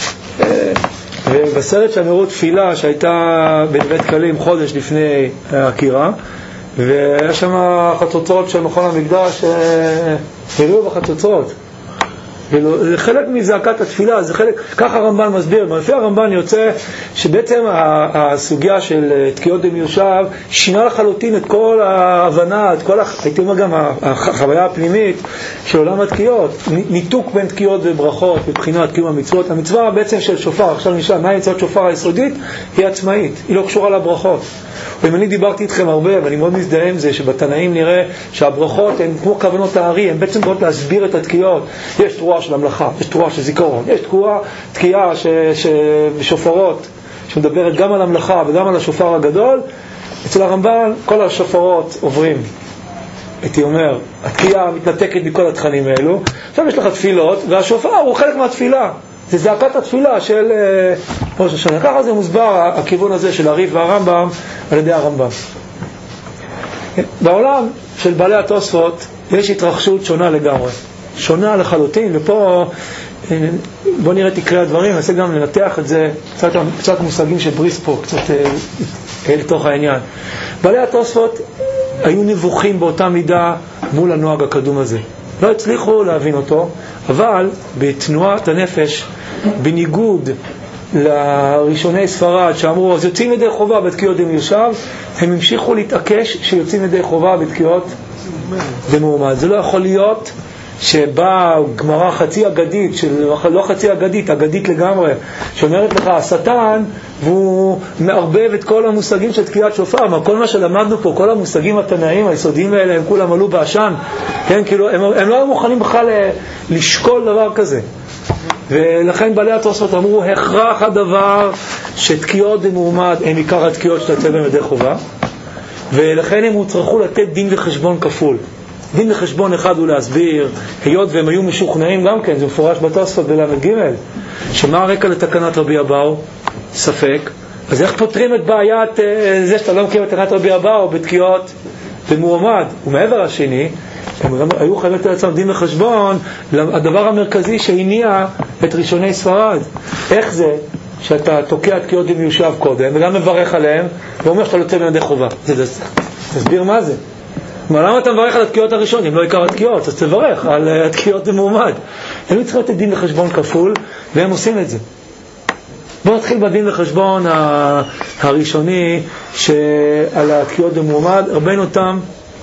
ובסרט שם הראו תפילה שהייתה בבית קלים חודש לפני הקירה, והיה שם חצוצרות של מכון המקדש הראו בחצוצרות. זה חלק מזעקת התפילה, זה חלק, ככה הרמב"ן מסביר. לפי הרמב"ן יוצא שבעצם הסוגיה של תקיעות ומיושב שינה לחלוטין את כל ההבנה, את כל, הייתי אומר גם החוויה הפנימית של עולם התקיעות, ניתוק בין תקיעות וברכות מבחינת קיום המצוות. המצווה בעצם של שופר, עכשיו נשאל, מה מצוות שופר היסודית? היא עצמאית, היא לא קשורה לברכות. אם אני דיברתי איתכם הרבה, ואני מאוד מזדהה עם זה, שבתנאים נראה שהברכות הן כמו כוונות הארי, הן בעצם באות להסביר את התקיעות. יש תרועה של המלאכה, יש תרועה של זיכרון, יש תרועה, תקיעה ש, ש, שופרות, שמדברת גם על המלאכה וגם על השופר הגדול. אצל הרמב"ן כל השופרות עוברים, הייתי אומר, התקיעה מתנתקת מכל התכנים האלו. עכשיו יש לך תפילות, והשופר הוא חלק מהתפילה. זה זעקת התפילה של ראש השנה. ככה זה מוסבר הכיוון הזה של הריף והרמב"ם על ידי הרמב"ם. בעולם של בעלי התוספות יש התרחשות שונה לגמרי, שונה לחלוטין, ופה בוא נראה תקרא הדברים, ננסה גם לנתח את זה, קצת, קצת מושגים של בריס פה, קצת אה, לתוך העניין. בעלי התוספות היו נבוכים באותה מידה מול הנוהג הקדום הזה. לא הצליחו להבין אותו, אבל בתנועת הנפש, בניגוד לראשוני ספרד שאמרו, אז יוצאים ידי חובה בתקיעות דמיושב, הם המשיכו להתעקש שיוצאים ידי חובה בתקיעות דמועמד. זה לא יכול להיות שבאה גמרא חצי אגדית, של, לא חצי אגדית, אגדית לגמרי, שאומרת לך השטן, והוא מערבב את כל המושגים של תקיעת שופר. מה, כל מה שלמדנו פה, כל המושגים התנאים היסודיים האלה, הם כולם עלו בעשן, כן, כאילו, הם, הם לא מוכנים בכלל לשקול דבר כזה. ולכן בעלי התוספות אמרו, הכרח הדבר שתקיעות דמועמד הם עיקר התקיעות שאתה יוצא בהם ידי חובה, ולכן הם הוצרכו לתת דין וחשבון כפול. דין וחשבון אחד הוא להסביר, היות והם היו משוכנעים גם כן, זה מפורש בתוספות בל"ג, שמה הרקע לתקנת רבי אבאו? ספק. אז איך פותרים את בעיית זה שאתה לא מכיר את תקנת רבי אבאו בתקיעות במועמד? ומעבר השני, הם גם היו חייבים לתת לעצמם דין וחשבון, הדבר המרכזי שהניע את ראשוני ספרד. איך זה שאתה תוקע תקיעות דמיושב קודם, וגם מברך עליהם, ואומר שאתה יוצא בידי חובה? זה תסביר מה זה. מה, למה אתה מברך על התקיעות הראשון? אם לא עיקר התקיעות, אז תברך על התקיעות במועמד. הם צריכים לתת דין וחשבון כפול, והם עושים את זה. בואו נתחיל בדין וחשבון הראשוני שעל התקיעות במועמד. רבנו תם,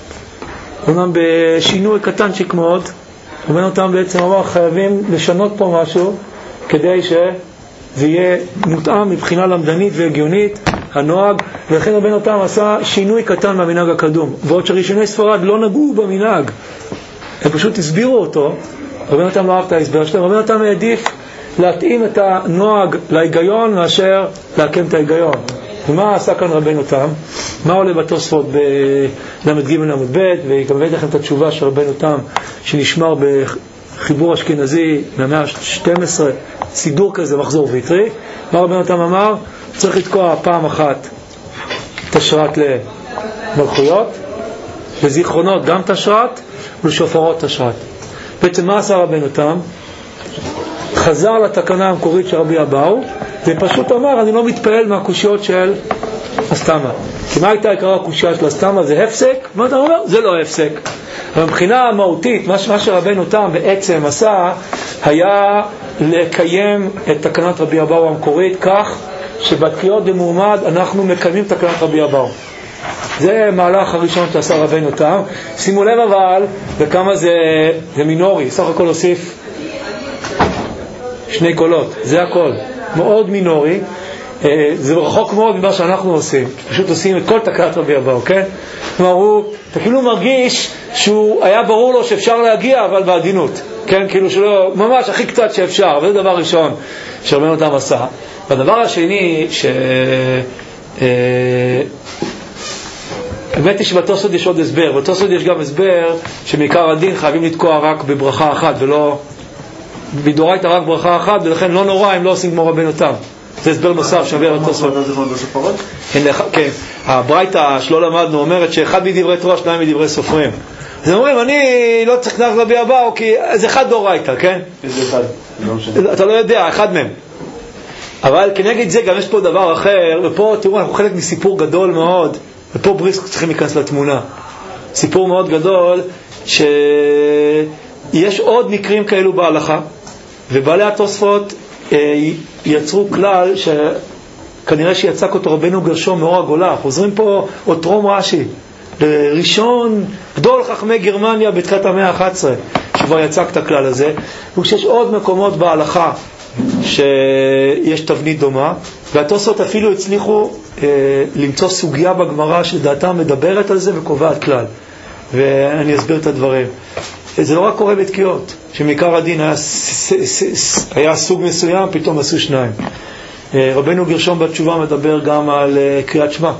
אומנם בשינוי קטנצ'יק מאוד, רבנו תם בעצם אמר, חייבים לשנות פה משהו, כדי שזה יהיה מותאם מבחינה למדנית והגיונית, הנוהג, ולכן רבנו תם עשה שינוי קטן מהמנהג הקדום. ועוד שראשוני ספרד לא נגעו במנהג, הם פשוט הסבירו אותו. רבנו תם לא אהב את ההסבר שלהם. רבנו תם העדיף להתאים את הנוהג להיגיון מאשר להקם את ההיגיון. ומה עשה כאן רבנו תם? מה עולה בתוספות בל"ג ל"ב? וגם הבאתי לכם את התשובה של רבנו תם שנשמר בחיבור אשכנזי מהמאה ה-שתים עשרה, סידור כזה, מחזור ויטרי. מה רבנו תם אמר? צריך לתקוע פעם אחת תשרת למלכויות, לזיכרונות גם תשרת, ולשופרות תשרת. בעצם מה עשה רבנו תם? חזר לתקנה המקורית של רבי אבאו, ופשוט אמר, אני לא מתפעל מהקושיות של הסתמה. כי מה הייתה עיקר הקושיה של הסתמה? זה הפסק? מה אתה אומר? זה לא הפסק. אבל מבחינה המהותית, מה, מה שרבנו תם בעצם עשה, היה לקיים את תקנת רבי אבאו המקורית כך, שבתקיעות במועמד אנחנו מקיימים תקנת רבי אבאו. זה מהלך הראשון שעשה רבנו תם. שימו לב אבל, וכמה זה, זה מינורי, סך הכל הוסיף שני קולות, זה הכל, מאוד מינורי. זה רחוק מאוד ממה שאנחנו עושים, פשוט עושים את כל תקנת רבי אבאו, כן? כלומר, הוא, אתה כאילו מרגיש שהוא היה ברור לו שאפשר להגיע, אבל בעדינות, כן? כאילו שלא, ממש הכי קצת שאפשר, וזה דבר ראשון שרבנו תם עשה. והדבר השני, ש... האמת היא שבתוספות יש עוד הסבר. בתוספות יש גם הסבר שמעיקר הדין חייבים לתקוע רק בברכה אחת, ולא בדורייתא רק ברכה אחת, ולכן לא נורא אם לא עושים כמו רבנו תם. זה הסבר נוסף שווה בתוספות. כן, הברייתא שלא למדנו אומרת שאחד מדברי תורה, שניים מדברי סופרים. אז אומרים, אני לא צריך תקנת רבי אבאו, כי זה אחד דורייתא, כן? איזה אחד? אתה לא יודע, אחד מהם. אבל כנגד זה גם יש פה דבר אחר, ופה תראו, אנחנו חלק מסיפור גדול מאוד, ופה בריסק צריכים להיכנס לתמונה. סיפור מאוד גדול, שיש עוד מקרים כאלו בהלכה, ובעלי התוספות אה, יצרו כלל שכנראה שיצק אותו רבנו גרשום מאור הגולה. חוזרים פה עוד טרום רש"י, ראשון גדול חכמי גרמניה בתחילת המאה ה-אחת עשרה, שכבר יצק את הכלל הזה. וכשיש עוד מקומות בהלכה שיש תבנית דומה, והתוספות אפילו הצליחו אה, למצוא סוגיה בגמרא שדעתם מדברת על זה וקובעת כלל. ואני אסביר את הדברים. זה לא רק קורה בתקיעות, שמעיקר הדין היה, ס, ס, ס, היה סוג מסוים, פתאום עשו שניים. אה, רבנו גרשום בתשובה מדבר גם על אה, קריאת שמע.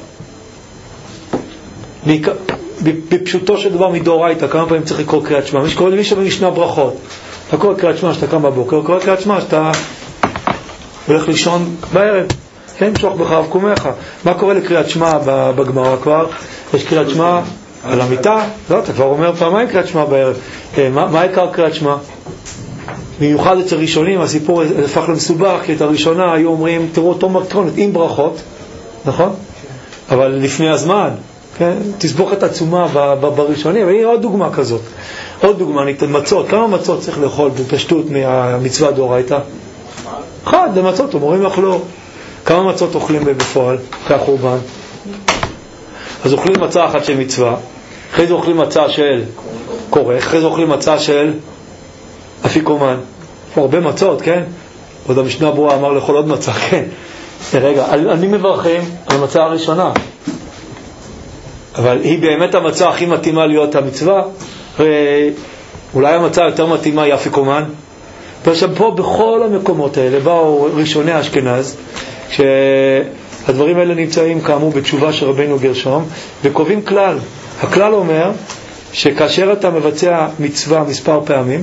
בפשוטו של דבר מדאורייתא, כמה פעמים צריך לקרוא קריאת שמע? מי שקורא למי שבמשנה ברכות, אתה קורא קריאת שמע שאתה קם בבוקר, קורא קריאת שמע שאתה הולך לישון בערב, כן, משוך בחרב קומך. מה קורה לקריאת שמע בגמרא כבר? יש קריאת שמע על המיטה, לא, אתה כבר אומר פעמיים קריאת שמע בערב. מה, מה העיקר קריאת שמע? במיוחד אצל ראשונים, הסיפור הפך למסובך, כי את הראשונה היו אומרים, תראו אותו מתכונת עם ברכות, נכון? אבל לפני הזמן, כן? תסבוכת עצומה בראשונים, והנה עוד דוגמה כזאת. עוד דוגמה, ניתן מצות. כמה מצות צריך לאכול בפשטות מהמצווה דאורייתא? אחד, למצות, אומרים לך לא. כמה מצות אוכלים בפועל? כחורבן. אז אוכלים מצה אחת של מצווה, אחרי זה אוכלים מצה של כורך, אחרי זה אוכלים מצה של אפיקומן. פה הרבה מצות, כן? עוד המשנה ברורה אמר לאכול עוד מצה, כן? רגע, על מי מברכים? על המצה הראשונה. אבל היא באמת המצה הכי מתאימה להיות המצווה. אולי המצה יותר מתאימה היא אפיקומן. ועכשיו פה בכל המקומות האלה באו ראשוני אשכנז, שהדברים האלה נמצאים כאמור בתשובה של רבנו גרשום, וקובעים כלל. הכלל אומר שכאשר אתה מבצע מצווה מספר פעמים,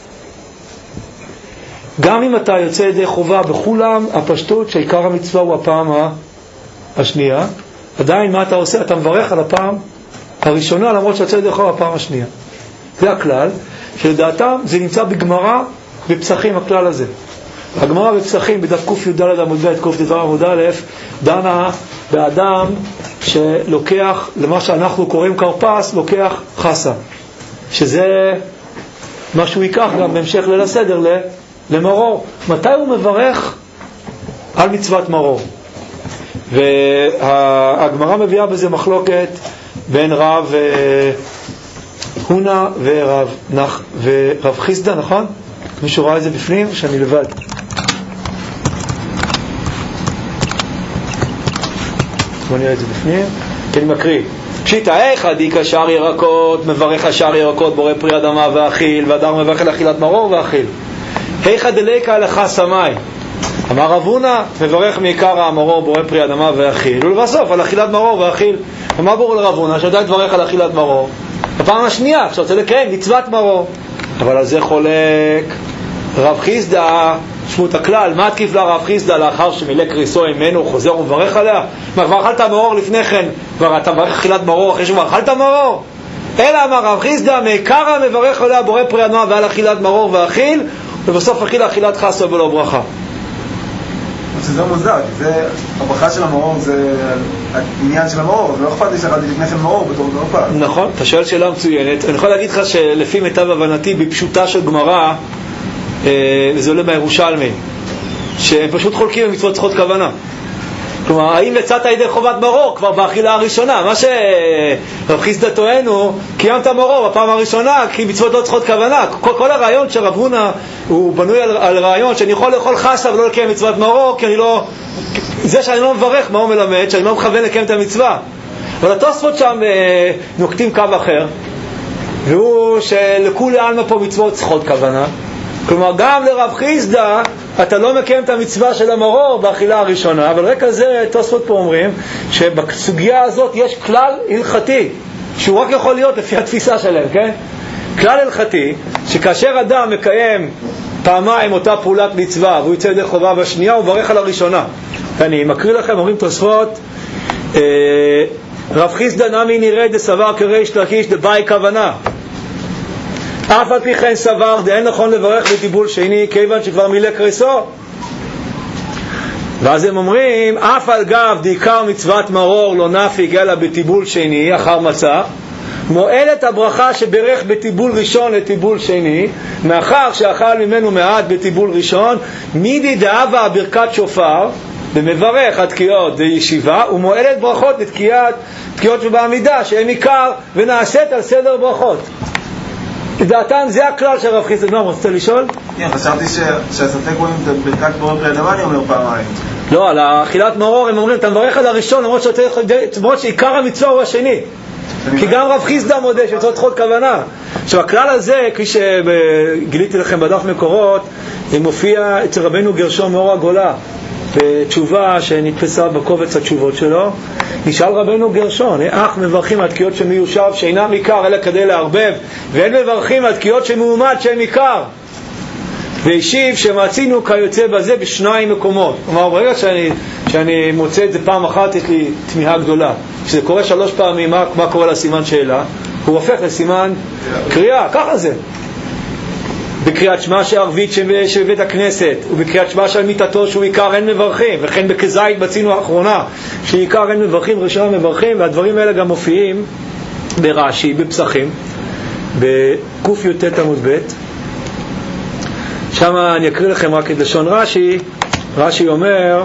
גם אם אתה יוצא ידי חובה בכולם, הפשטות שעיקר המצווה הוא הפעם השנייה, עדיין מה אתה עושה? אתה מברך על הפעם הראשונה, למרות שיוצא ידי חובה הפעם השנייה. זה הכלל, שלדעתם זה נמצא בגמרא בפסחים, הכלל הזה. הגמרא בפסחים בדף ק"ד עמוד ב' ק"ד עמוד א' דנה באדם שלוקח, למה שאנחנו קוראים כרפס, לוקח חסה, שזה מה שהוא ייקח גם בהמשך ליל הסדר למרור. מתי הוא מברך על מצוות מרור? והגמרא מביאה בזה מחלוקת בין רב הונא ורב נח ורב חיסדא, נכון? מישהו ראה את זה בפנים? שאני לבד. בוא נראה את זה בפנים. כן, מקריא. פשיטא איכא דאיכא שאר ירקות, מברך על שאר ירקות בורא פרי אדמה ואכיל, ואדם מברך על אכילת מרור ואכיל. איכא דליקא לך סמאי. אמר רב הונא, מברך מעיקר המרור בורא פרי אדמה ואכיל, ולבסוף על אכילת מרור ואכיל. ומה ברור לרב הונא? שעדיין מברך על אכילת מרור. הפעם השנייה, כשרוצה לקיים מצוות מרור. אבל על זה חולק רב חיסדא. שמות הכלל, מה תקיף לה רב חיסדא לאחר שמילא קריסו ממנו, חוזר ומברך עליה? מה, כבר אכלת מרור לפני כן, כבר אתה מברך אכילת מרור אחרי שכבר אכלת מרור? אלא אמר רב חיסדא, מעיקר מברך עליה בורא פרי אדמה ועל אכילת מרור ואכיל, ובסוף אכיל אכילת חסה ולא ברכה. שזה מוזר, כי זה, הברכה של המרור זה העניין של המרור, לא אכפת לי שאכלתי לפני כן מרור בתור גרפה. נכון, אתה שואל שאלה מצוינת. אני יכול להגיד לך שלפי מיטב הבנתי בפשוטה של גמרא, וזה עולה מהירושלמי, שהם פשוט חולקים במצוות צריכות כוונה. כלומר, האם יצאת ידי חובת מרור כבר באכילה הראשונה? מה שרב חיסדא טוען הוא, קיימת מרור בפעם הראשונה, כי מצוות לא צריכות כוונה. כל, כל הרעיון של רב הונא הוא בנוי על, על רעיון שאני יכול לאכול חסה ולא לקיים מצוות מרור, כי אני לא, זה שאני לא מברך, מה הוא מלמד? שאני לא מכוון לקיים את המצווה. אבל התוספות שם אה, נוקטים קו אחר, והוא שלכולי עלמא פה מצוות צריכות כוונה. כלומר, גם לרב חיסדא אתה לא מקיים את המצווה של המרור באכילה הראשונה, אבל רקע זה תוספות פה אומרים שבסוגיה הזאת יש כלל הלכתי שהוא רק יכול להיות לפי התפיסה שלהם, כן? כלל הלכתי שכאשר אדם מקיים פעמיים אותה פעולת מצווה והוא יוצא ידי חובה בשנייה, הוא מברך על הראשונה. אני מקריא לכם, אומרים תוספות, אה, רב חיסדא נמי נראה דסבר כריש לקיש דבאי כוונה, אף על פי כן סבר דאין נכון לברך בטיבול שני כיוון שכבר מילא קריסו. ואז הם אומרים אף על גב דעיקר מצוות מרור לא נפיג אלא בטיבול שני אחר מצה, מועלת הברכה שברך בטיבול ראשון לטיבול שני, מאחר שאכל ממנו מעט בטיבול ראשון, מידי דאבה ברכת שופר במברך התקיעות בישיבה, ומועלת ברכות לתקיעת תקיעות שבעמידה שהן עיקר ונעשית על סדר ברכות. לדעתם זה הכלל של רב חיסדא. מה רוצה לשאול? כן, חשבתי שהספק רואים את ברכת בורא פרי אדמה, אני אומר פעמיים. לא, על האכילת מרור הם אומרים, אתה מברך על הראשון, למרות שעיקר המצווה הוא השני. כי גם רב חיסדא מודה שמצוות חוד כוונה. עכשיו הכלל הזה, כפי שגיליתי לכם בדף מקורות, מופיע אצל רבנו גרשום מאור הגולה בתשובה שנתפסה בקובץ התשובות שלו. נשאל רבנו גרשון, אך מברכים על תקיעות שמיושב שאינם עיקר אלא כדי להרבב, ואין מברכים על תקיעות שמעומד שהם עיקר. והשיב שמצינו כיוצא בזה בשניים מקומות. כלומר, ברגע שאני, שאני מוצא את זה פעם אחת, יש לי תמיהה גדולה. כשזה קורה שלוש פעמים, מה, מה קורה לסימן שאלה? הוא הופך לסימן קריאה, ככה זה. בקריאת שמע שערבית של בית הכנסת, ובקריאת שמע של מיתתו שהוא עיקר אין מברכים, וכן בכזית בצינו האחרונה, שעיקר אין מברכים, ראשונה מברכים, והדברים האלה גם מופיעים ברש"י, בפסחים, בק"י"ט עמוד ב'. שם אני אקריא לכם רק את לשון רש"י. רש"י אומר,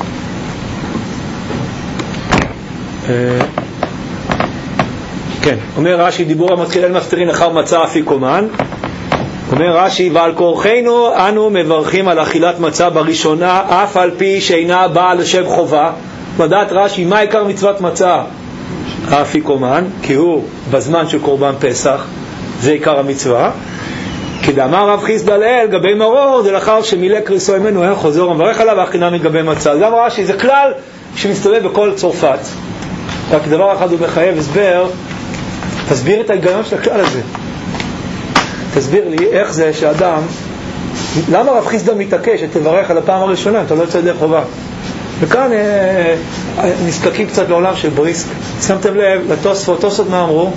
כן, אומר רש"י, דיבור המתחיל אל מפטרין אחר מצה אפיקומן. אומר רש"י, ועל כורחנו אנו מברכים על אכילת מצה בראשונה, אף על פי שאינה באה לשם חובה. לדעת רש"י, מה עיקר מצוות מצה? האפיקומן, כי הוא בזמן של קורבן פסח, זה עיקר המצווה. כדאמר רב חיסדא לאל, גבי מרור זה לאחר שמילא קריסו ממנו, היה חוזר ומברך עליו, והחינם מגבי מצה. זה אמר רש"י, זה כלל שמסתובב בכל צרפת. רק דבר אחד הוא מחייב הסבר. תסביר את ההיגיון של הכלל הזה. תסביר לי איך זה שאדם, למה רב חיסדא מתעקש שתברך על הפעם הראשונה, אתה לא יוצא ידי חובה. וכאן אה, נזקקים קצת לעולם של בריסק. שמתם לב לתוספות, תוספות מה אמרו?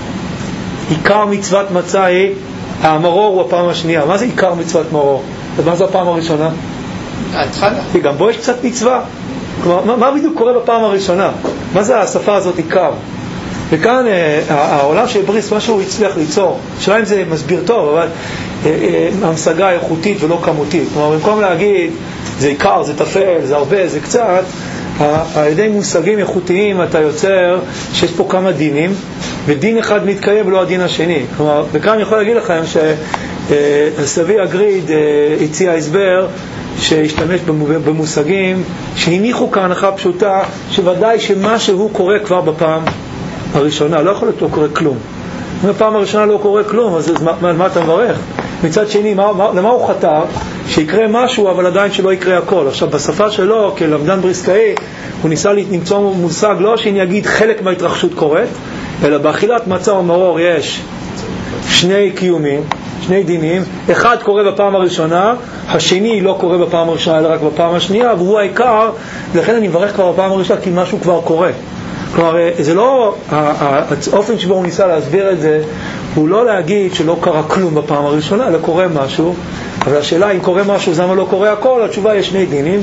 עיקר מצוות מצה היא המרור הוא הפעם השנייה. מה זה עיקר מצוות מרור? ומה זה הפעם הראשונה? התחלה. גם בו יש קצת מצווה. כלומר, מה, מה בדיוק קורה בפעם הראשונה? מה זה השפה הזאת עיקר? וכאן אה, העולם של בריס, מה שהוא הצליח ליצור, שאלה אם זה מסביר טוב, אבל אה, אה, המשגה איכותית ולא כמותית. כלומר, במקום להגיד זה עיקר, זה תפל, זה הרבה, זה קצת, על ידי מושגים איכותיים אתה יוצר שיש פה כמה דינים, ודין אחד מתקיים ולא הדין השני. כלומר, וכאן אני יכול להגיד לכם שסבי הגריד הציע הסבר שהשתמש במושגים שהניחו כהנחה פשוטה, שוודאי שמה שהוא קורה כבר בפעם הראשונה, לא יכול להיות לא קורה כלום. אם בפעם הראשונה לא קורה כלום, אז מה, מה אתה מברך? מצד שני, מה, מה, למה הוא חתר? שיקרה משהו, אבל עדיין שלא יקרה הכל. עכשיו, בשפה שלו, כלמדן בריסקאי, הוא ניסה למצוא מושג, לא שאני אגיד חלק מההתרחשות קורית, אלא באכילת מצה ומרור יש שני קיומים, שני דינים. אחד קורה בפעם הראשונה, השני לא קורה בפעם הראשונה, אלא רק בפעם השנייה, והוא העיקר, לכן אני מברך כבר בפעם הראשונה, כי משהו כבר קורה. כלומר, זה לא, האופן שבו הוא ניסה להסביר את זה, הוא לא להגיד שלא קרה כלום בפעם הראשונה, אלא קורה משהו. אבל השאלה אם קורה משהו, למה לא קורה הכל? התשובה יש שני דינים,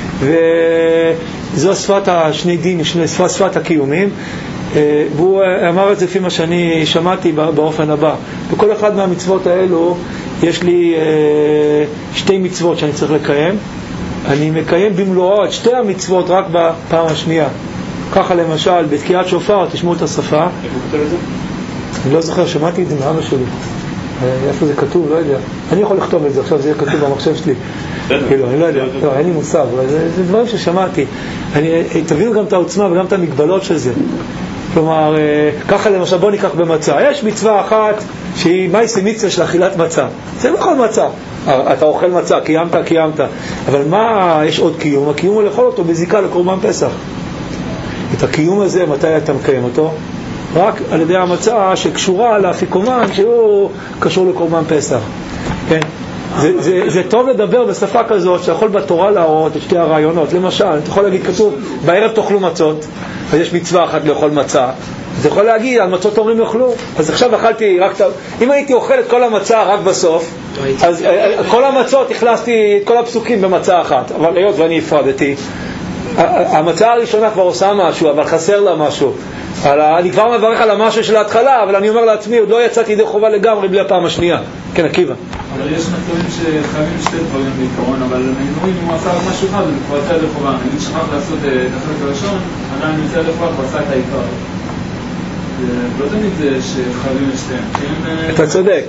וזו שפת השני דינים, שפת, שפת הקיומים. והוא אמר את זה לפי מה שאני שמעתי באופן הבא. בכל אחד מהמצוות האלו יש לי שתי מצוות שאני צריך לקיים. אני מקיים במלואו את שתי המצוות רק בפעם השנייה. ככה למשל, בתקיעת שופר, תשמעו את השפה. איך הוא כותב את זה? אני לא זוכר, שמעתי את זה מאמא שלי. איפה זה כתוב? לא יודע. אני יכול לכתוב את זה, עכשיו זה יהיה כתוב במחשב שלי. כאילו, אני לא יודע, לא, אין לי מושג, זה, זה דברים ששמעתי. אני, תבינו גם את העוצמה וגם את המגבלות של זה. כלומר, ככה למשל, בוא ניקח במצה. יש מצווה אחת שהיא מייסי מצווה של אכילת מצה. זה לא מצה. אתה אוכל מצה, קיימת, קיימת. אבל מה, יש עוד קיום? הקיום הוא לאכול אותו בזיקה לקורבן פסח. את הקיום הזה, מתי אתה מקיים אותו? רק על ידי המצה שקשורה לאפיקומן שהוא קשור לקורבן פסח. כן? זה, זה, זה טוב לדבר בשפה כזאת שיכול בתורה להראות את שתי הרעיונות. למשל, אתה יכול להגיד, כתוב, בערב תאכלו מצות, אז יש מצווה אחת לאכול מצה. אתה יכול להגיד, על מצות אומרים יאכלו. אז עכשיו אכלתי רק... אם הייתי אוכל את כל המצה רק בסוף, אז כל המצות הכנסתי את כל הפסוקים במצה אחת. אבל היות ואני הפרדתי, המצה הראשונה כבר עושה משהו, אבל חסר לה משהו. אני כבר מברך על המשהו של ההתחלה, אבל אני אומר לעצמי, עוד לא יצאתי ידי חובה לגמרי בלי הפעם השנייה. כן, עקיבא. אבל יש מצבים שחייבים שתי דברים בעיקרון, אבל אני רואים אם הוא עשה משהו אחד, הוא כבר יצא ידי חובה. אני שכח לעשות את החלק הראשון, עדיין יצא ידי חובה, כבר עשה את העיקר. לא תמיד זה שחייבים לשתיהם. אתה צודק.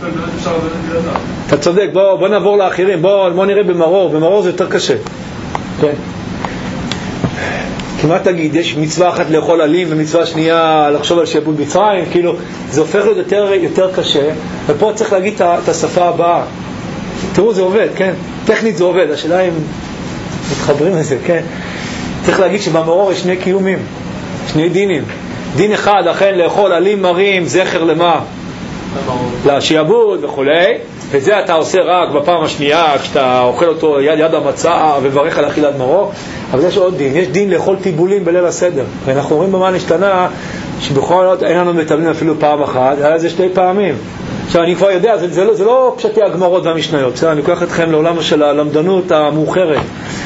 אתה צודק, בוא נעבור לאחרים, בוא נראה במרור, במרור זה יותר קשה. כן. כמעט תגיד, יש מצווה אחת לאכול עלים ומצווה שנייה לחשוב על שעבוד מצרים, כאילו זה הופך להיות יותר, יותר קשה, ופה צריך להגיד את השפה הבאה. תראו, זה עובד, כן? טכנית זה עובד, השאלה אם מתחברים לזה, כן? צריך להגיד שבמאור יש שני קיומים, שני דינים. דין אחד, אכן לאכול עלים מרים, זכר למה? לשעבוד וכולי, וזה אתה עושה רק בפעם השנייה, כשאתה אוכל אותו יד יד המצה וברך על אכילת מרור. אבל יש עוד דין, יש דין לאכול טיבולים בליל הסדר, ואנחנו אומרים במה נשתנה שבכל זאת אין לנו מטבלים אפילו פעם אחת, היה זה שתי פעמים. עכשיו אני כבר יודע, זה, זה, לא, זה לא פשטי הגמרות והמשניות, בסדר? אני אקח אתכם לעולם של הלמדנות המאוחרת.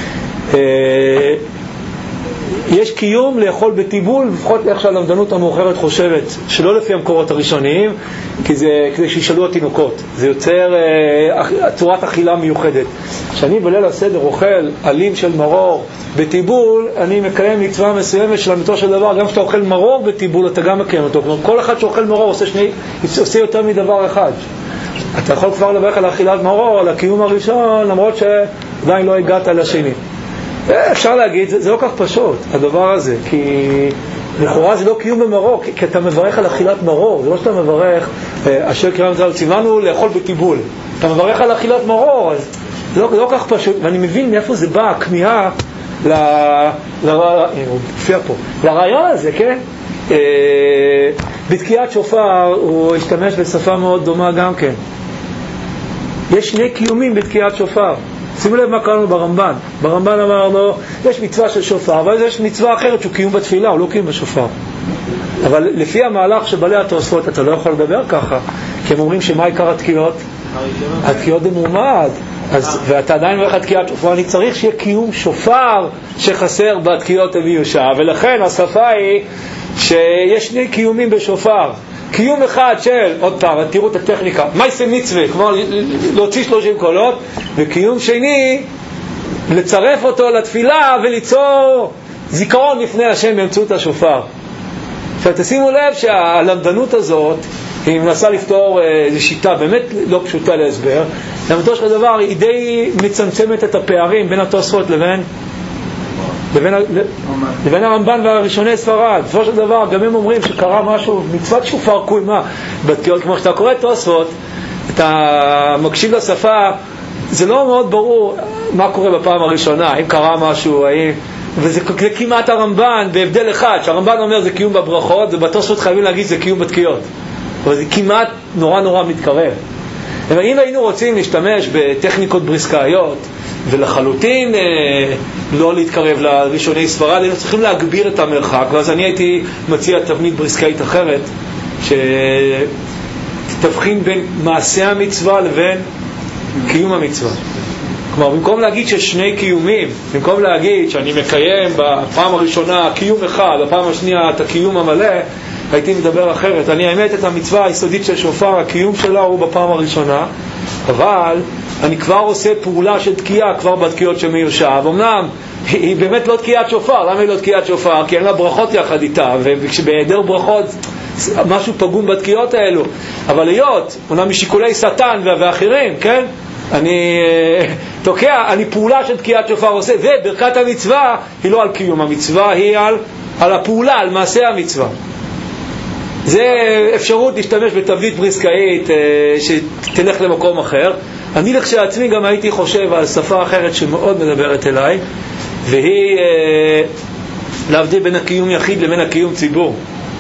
יש קיום לאכול בטיבול, לפחות איך שהלמדנות המאוחרת חושבת, שלא לפי המקורות הראשוניים, כי זה כדי שישאלו התינוקות. זה יוצר אה, צורת אכילה מיוחדת. כשאני בליל הסדר אוכל עלים של מרור בטיבול, אני מקיים מצווה מסוימת של אמיתו של דבר. גם כשאתה אוכל מרור בטיבול, אתה גם מקיים אותו. כלומר, כל אחד שאוכל מרור עושה, שני, עושה יותר מדבר אחד. אתה יכול כבר לברך על אכילת מרור, על הקיום הראשון, למרות שעדיין לא הגעת לשני. אפשר להגיד, זה, זה לא כך פשוט, הדבר הזה, כי לכאורה זה לא קיום במרור, כי, כי אתה מברך על אכילת מרור, זה לא שאתה מברך, אשר קראים לזה, ציוונו לאכול בטיבול, אתה מברך על אכילת מרור, אז זה לא, זה לא כך פשוט, ואני מבין מאיפה זה בא, הכמיהה ל... ל... הוא מופיע פה, לרעיון הזה, כן? בתקיעת שופר הוא השתמש בשפה מאוד דומה גם כן. יש שני קיומים בתקיעת שופר. שימו לב מה קראנו ברמב"ן. ברמב"ן אמרנו, יש מצווה של שופר, אבל יש מצווה אחרת שהוא קיום בתפילה, הוא לא קיום בשופר. אבל לפי המהלך שבעלי התוספות, אתה לא יכול לדבר ככה, כי הם אומרים שמה עיקר התקיעות? התקיעות במועמד. אז, ואתה עדיין הולך לתקיעת שופר, אני צריך שיהיה קיום שופר שחסר בתקיעות המיושע, ולכן השפה היא שיש שני קיומים בשופר. קיום אחד של, עוד פעם, תראו את הטכניקה, מייסה מצווה, כמו להוציא שלושים קולות, וקיום שני, לצרף אותו לתפילה וליצור זיכרון לפני השם באמצעות השופר. עכשיו תשימו לב שהלמדנות הזאת, היא מנסה לפתור איזו שיטה באמת לא פשוטה להסבר, למדו של הדבר היא די מצמצמת את הפערים בין התוספות לבין לבין, לבין הרמב"ן והראשוני ספרד. בסופו של דבר גם הם אומרים שקרה משהו, מצוות שופר קוימה בתקיעות. כמו שאתה קורא תוספות, אתה מקשיב לשפה, זה לא מאוד ברור מה קורה בפעם הראשונה, האם קרה משהו, האם... וזה כמעט הרמב"ן בהבדל אחד, שהרמב"ן אומר זה קיום בברכות, ובתוספות חייבים להגיד זה קיום בתקיעות, אבל זה כמעט נורא נורא מתקרב. אבל אם היינו רוצים להשתמש בטכניקות בריסקאיות ולחלוטין אה, לא להתקרב לראשוני ספרד, היינו צריכים להגביר את המרחק, ואז אני הייתי מציע תבנית בריסקאית אחרת שתבחין בין מעשה המצווה לבין קיום המצווה. כלומר, במקום להגיד ששני קיומים, במקום להגיד שאני מקיים בפעם הראשונה קיום אחד, בפעם השנייה את הקיום המלא, הייתי מדבר אחרת. אני האמת את המצווה היסודית של שופר, הקיום שלה הוא בפעם הראשונה, אבל אני כבר עושה פעולה של תקיעה כבר בתקיעות של מיושע. ואומנם היא באמת לא תקיעת שופר. למה היא לא תקיעת שופר? כי אין לה ברכות יחד איתה, ובהיעדר ברכות משהו פגום בתקיעות האלו. אבל להיות, אומנם משיקולי שטן ואחרים, כן? אני תוקע, אני פעולה של תקיעת שופר עושה, וברכת המצווה היא לא על קיום המצווה, היא על, על הפעולה, על מעשה המצווה. זה אפשרות להשתמש בתבנית בריסקאית שתלך למקום אחר. אני לכשעצמי גם הייתי חושב על שפה אחרת שמאוד מדברת אליי, והיא להבדיל בין הקיום יחיד לבין הקיום ציבור.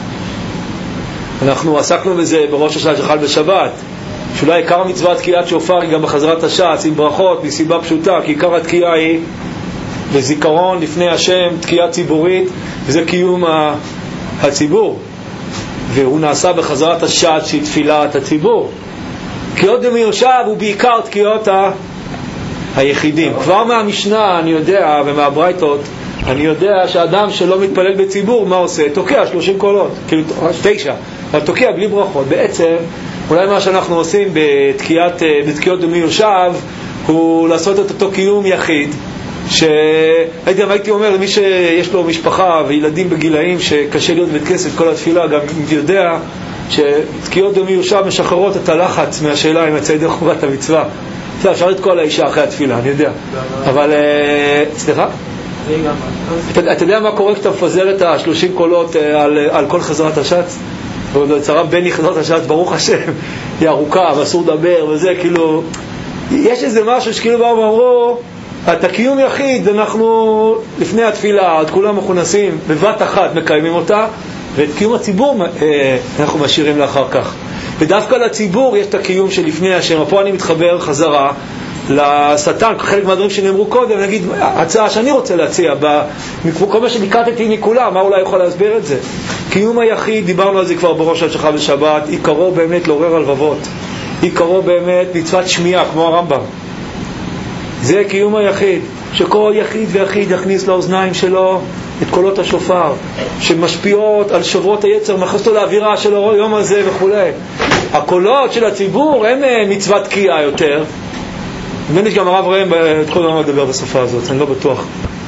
אנחנו עסקנו בזה בראש השנה שחל בשבת, שאולי עיקר מצוות תקיעת שופר היא גם בחזרת הש"ץ עם ברכות, מסיבה פשוטה, כי עיקר התקיעה היא בזיכרון לפני השם, תקיעה ציבורית, וזה קיום הציבור, והוא נעשה בחזרת הש"ץ שהיא תפילת הציבור. תקיעות דמיושב הוא בעיקר תקיעות ה... היחידים. כבר מהמשנה אני יודע, ומהברייתות אני יודע שאדם שלא מתפלל בציבור, מה עושה? תוקע שלושים קולות, כאילו תשע, אבל תוקע בלי ברכות. בעצם אולי מה שאנחנו עושים בתקיעת, בתקיעות דמיושב הוא לעשות את אותו קיום יחיד, שהייתי גם הייתי אומר למי שיש לו משפחה וילדים בגילאים שקשה להיות בית כנסת כל התפילה, גם אם יודע שתקיעות במיושב משחררות את הלחץ מהשאלה אם יצא ידי חובת המצווה. אפשר לתקוע לאישה אחרי התפילה, אני יודע. אבל, סליחה? אתה יודע מה קורה כשאתה מפזר את השלושים קולות על כל חזרת השץ? וצרה בין יחדות השץ, ברוך השם, היא ארוכה ואסור לדבר וזה, כאילו, יש איזה משהו שכאילו באו ואמרו, את הקיום יחיד, אנחנו לפני התפילה, את כולם מכונסים, בבת אחת מקיימים אותה, ואת קיום הציבור אנחנו משאירים לאחר כך. ודווקא לציבור יש את הקיום שלפני השם. פה אני מתחבר חזרה לשטן, חלק מהדברים שנאמרו קודם, נגיד, הצעה שאני רוצה להציע, כל מה שנקטתי מכולם, מה אולי יכול להסביר את זה? קיום היחיד, דיברנו על זה כבר בראש השכה בשבת, עיקרו באמת לעורר הלבבות, עיקרו באמת מצוות שמיעה, כמו הרמב"ם. זה קיום היחיד, שכל יחיד ויחיד יכניס לאוזניים שלו את קולות השופר, שמשפיעות על שברות היצר, מכניס אותו לאווירה של היום הזה וכו'. הקולות של הציבור הם מצוות תקיעה יותר. באמת גם הרב ראם את כל הזמן מדבר בשפה הזאת, אני לא בטוח.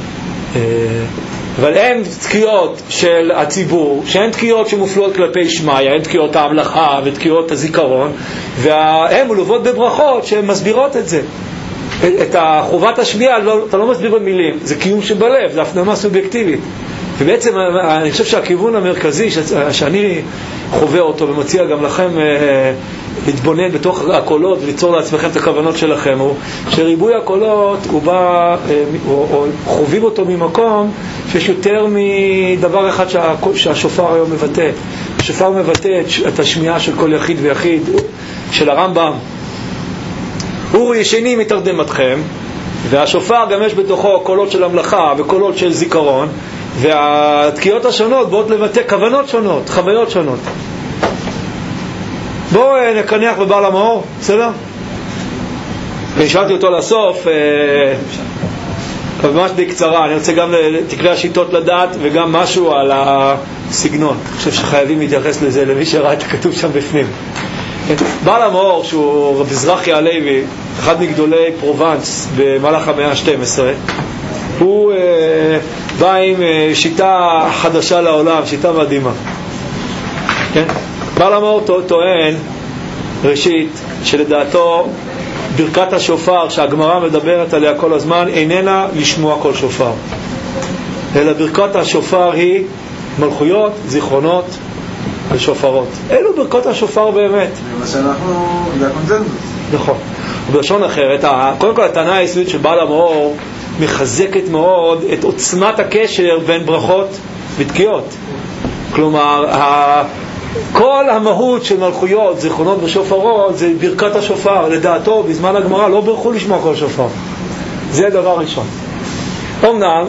אבל הם תקיעות של הציבור, שהן תקיעות שמופלות כלפי שמיה, הן תקיעות ההמלכה ותקיעות הזיכרון, והן מלוות בברכות שהן מסבירות את זה. את חובת השמיעה אתה לא מסביר במילים, זה קיום שבלב, זה הפנמה סובייקטיבית. ובעצם אני חושב שהכיוון המרכזי שאני חווה אותו ומציע גם לכם להתבונן בתוך הקולות וליצור לעצמכם את הכוונות שלכם, הוא שריבוי הקולות הוא בא, או, או חווים אותו ממקום שיש יותר מדבר אחד שה, שהשופר היום מבטא. השופר מבטא את השמיעה של כל יחיד ויחיד, של הרמב"ם. אורו ישני מתרדמתכם, והשופר גם יש בתוכו קולות של המלאכה וקולות של זיכרון, והתקיעות השונות באות לבטא כוונות שונות, חוויות שונות. בואו נקנח בבעל המאור, בסדר? והשאלתי אותו לסוף, ממש בקצרה, אני רוצה גם תקרי השיטות לדעת וגם משהו על הסגנון. אני חושב שחייבים להתייחס לזה למי שראה את הכתוב שם בפנים. בעל המאור, שהוא רבי זרחי הלוי, אחד מגדולי פרובנס במהלך המאה ה-שתים עשרה, הוא אה, בא עם אה, שיטה חדשה לעולם, שיטה מדהימה. כן? בעל המאור טוען, ראשית, שלדעתו ברכת השופר שהגמרא מדברת עליה כל הזמן איננה לשמוע כל שופר, אלא ברכת השופר היא מלכויות, זיכרונות ושופרות. אלו ברכות השופר באמת. מה שאנחנו, זה הקונצנזוס. נכון. ובלשון אחרת, קודם כל הטענה היסודית של בעל המאור מחזקת מאוד את עוצמת הקשר בין ברכות ותקיעות. כלומר, כל המהות של מלכויות, זיכרונות ושופרות זה ברכת השופר. לדעתו, בזמן הגמרא לא ברכו לשמוע כל שופר. זה דבר ראשון. אומנם,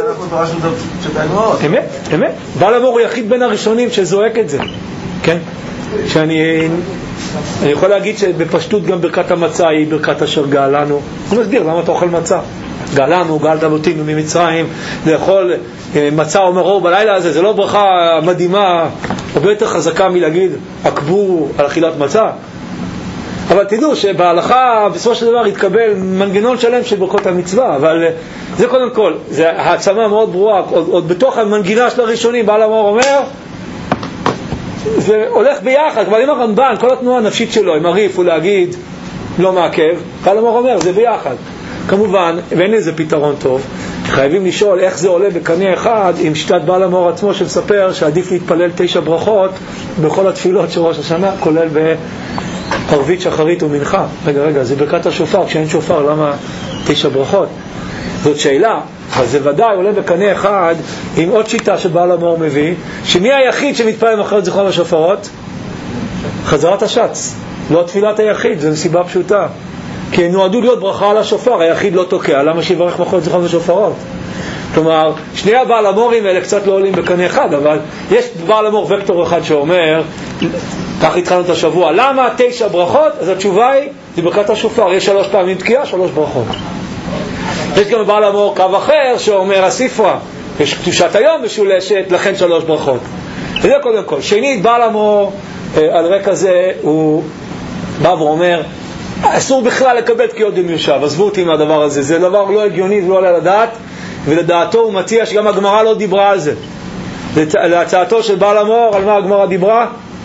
אמת, אמת. בעל המאור הוא יחיד בין הראשונים שזועק את זה. כן? שאני אני יכול להגיד שבפשטות גם ברכת המצה היא ברכת אשר גאלנו. אני מסביר למה אתה אוכל מצה. גאלנו, גאלת אבותינו ממצרים, לאכול מצה או מרור בלילה הזה, זה לא ברכה מדהימה, הרבה יותר חזקה מלהגיד עקבו על אכילת מצה. אבל תדעו שבהלכה בסופו של דבר יתקבל מנגנון שלם של ברכות המצווה, אבל זה קודם כל, זה העצמה מאוד ברורה, עוד, עוד בתוך המנגינה של הראשונים, בעל המאור אומר, זה הולך ביחד, אבל אם הרמב"ן, כל התנועה הנפשית שלו, אם הריף הוא להגיד לא מעכב, בעל המאור אומר, זה ביחד. כמובן, ואין לזה פתרון טוב, חייבים לשאול איך זה עולה בקנה אחד עם שיטת בעל המאור עצמו שמספר שעדיף להתפלל תשע ברכות בכל התפילות של ראש השנה, כולל בערבית, שחרית ומנחה. רגע, רגע, זה ברכת השופר, כשאין שופר, למה תשע ברכות? זאת שאלה, אבל זה ודאי עולה בקנה אחד עם עוד שיטה שבעל המאור מביא, שמי היחיד שמתפלל אחרי זיכרון השופרות? חזרת השץ, לא תפילת היחיד, זו נסיבה פשוטה. כי נועדו להיות ברכה על השופר, היחיד לא תוקע, למה שיברך מחר זיכרון השופרות? כלומר, שני הבעל המורים האלה קצת לא עולים בקנה אחד, אבל יש בעל המור וקטור אחד שאומר, כך התחלנו את השבוע, למה תשע ברכות? אז התשובה היא, זה ברכת השופר, יש שלוש פעמים תקיעה, שלוש ברכות. יש גם בעל המור קו אחר שאומר, הספרה, יש קדושת היום משולשת, לכן שלוש ברכות. וזה קודם כל. שנית, בעל המור, על רקע זה, הוא בא ואומר, אסור בכלל לקבל תקיעות במיושב, עזבו אותי מהדבר הזה, זה דבר לא הגיוני ולא עלה לדעת, ולדעתו הוא מציע שגם הגמרא לא דיברה על זה. להצעתו של בעל המור, על מה הגמרא דיברה?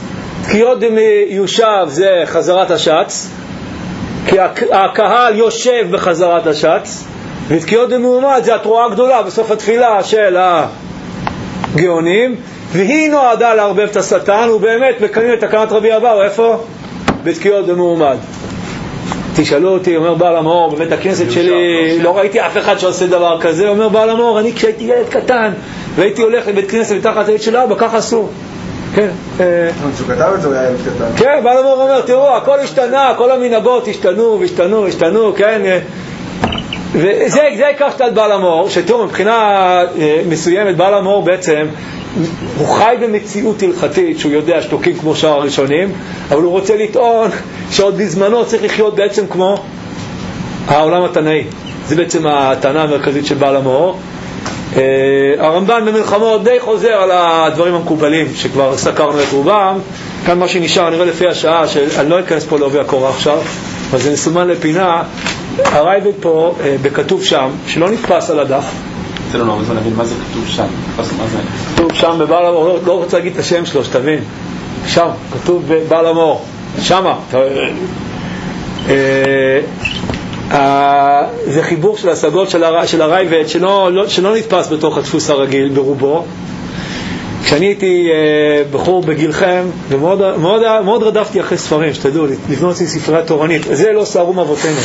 תקיעות דמיושב זה חזרת השץ, כי הקהל יושב בחזרת השץ, ותקיעות דמעומד זה התרועה הגדולה בסוף התפילה של הגאונים, והיא נועדה לערבב את השטן, ובאמת מקיימים את תקנת רבי אבאו, איפה? בתקיעות דמעומד. תשאלו אותי, אומר בעל המאור, בבית הכנסת שלי לא ראיתי אף אחד שעושה דבר כזה. אומר בעל המאור, אני כשהייתי ילד קטן והייתי הולך לבית כנסת מתחת הילד של אבא, ככה עשו. כן. כשהוא כתב את זה הוא היה ילד קטן. כן, בעל המאור אומר, תראו, הכל השתנה, כל המנהגות השתנו והשתנו והשתנו, כן. וזה יקח קצת בעל המאור, שתראו, מבחינה מסוימת בעל המאור בעצם הוא חי במציאות הלכתית שהוא יודע שתוקים כמו שאר הראשונים, אבל הוא רוצה לטעון שעוד בזמנו צריך לחיות בעצם כמו העולם התנאי. זה בעצם הטענה המרכזית של בעל המאור. הרמב"ן במלחמות די חוזר על הדברים המקובלים שכבר סקרנו את רובם. כאן מה שנשאר נראה לפי השעה, שאני לא אכנס פה לעובי הקורה עכשיו, אבל זה מסומן לפינה. הרייבד פה בכתוב שם שלא נתפס על הדף. זה לא נורא, זה נבין מה זה כתוב שם. כתוב שם בבעל המאור, לא רוצה להגיד את השם שלו, שתבין. שם, כתוב בבעל המאור. שמה. זה חיבור של השגות של הרייבד שלא נתפס בתוך הדפוס הרגיל ברובו. כשאני הייתי בחור בגילכם, ומאוד רדפתי אחרי ספרים, שתדעו, לבנות לי ספרייה תורנית. זה לא סערום אבותינו.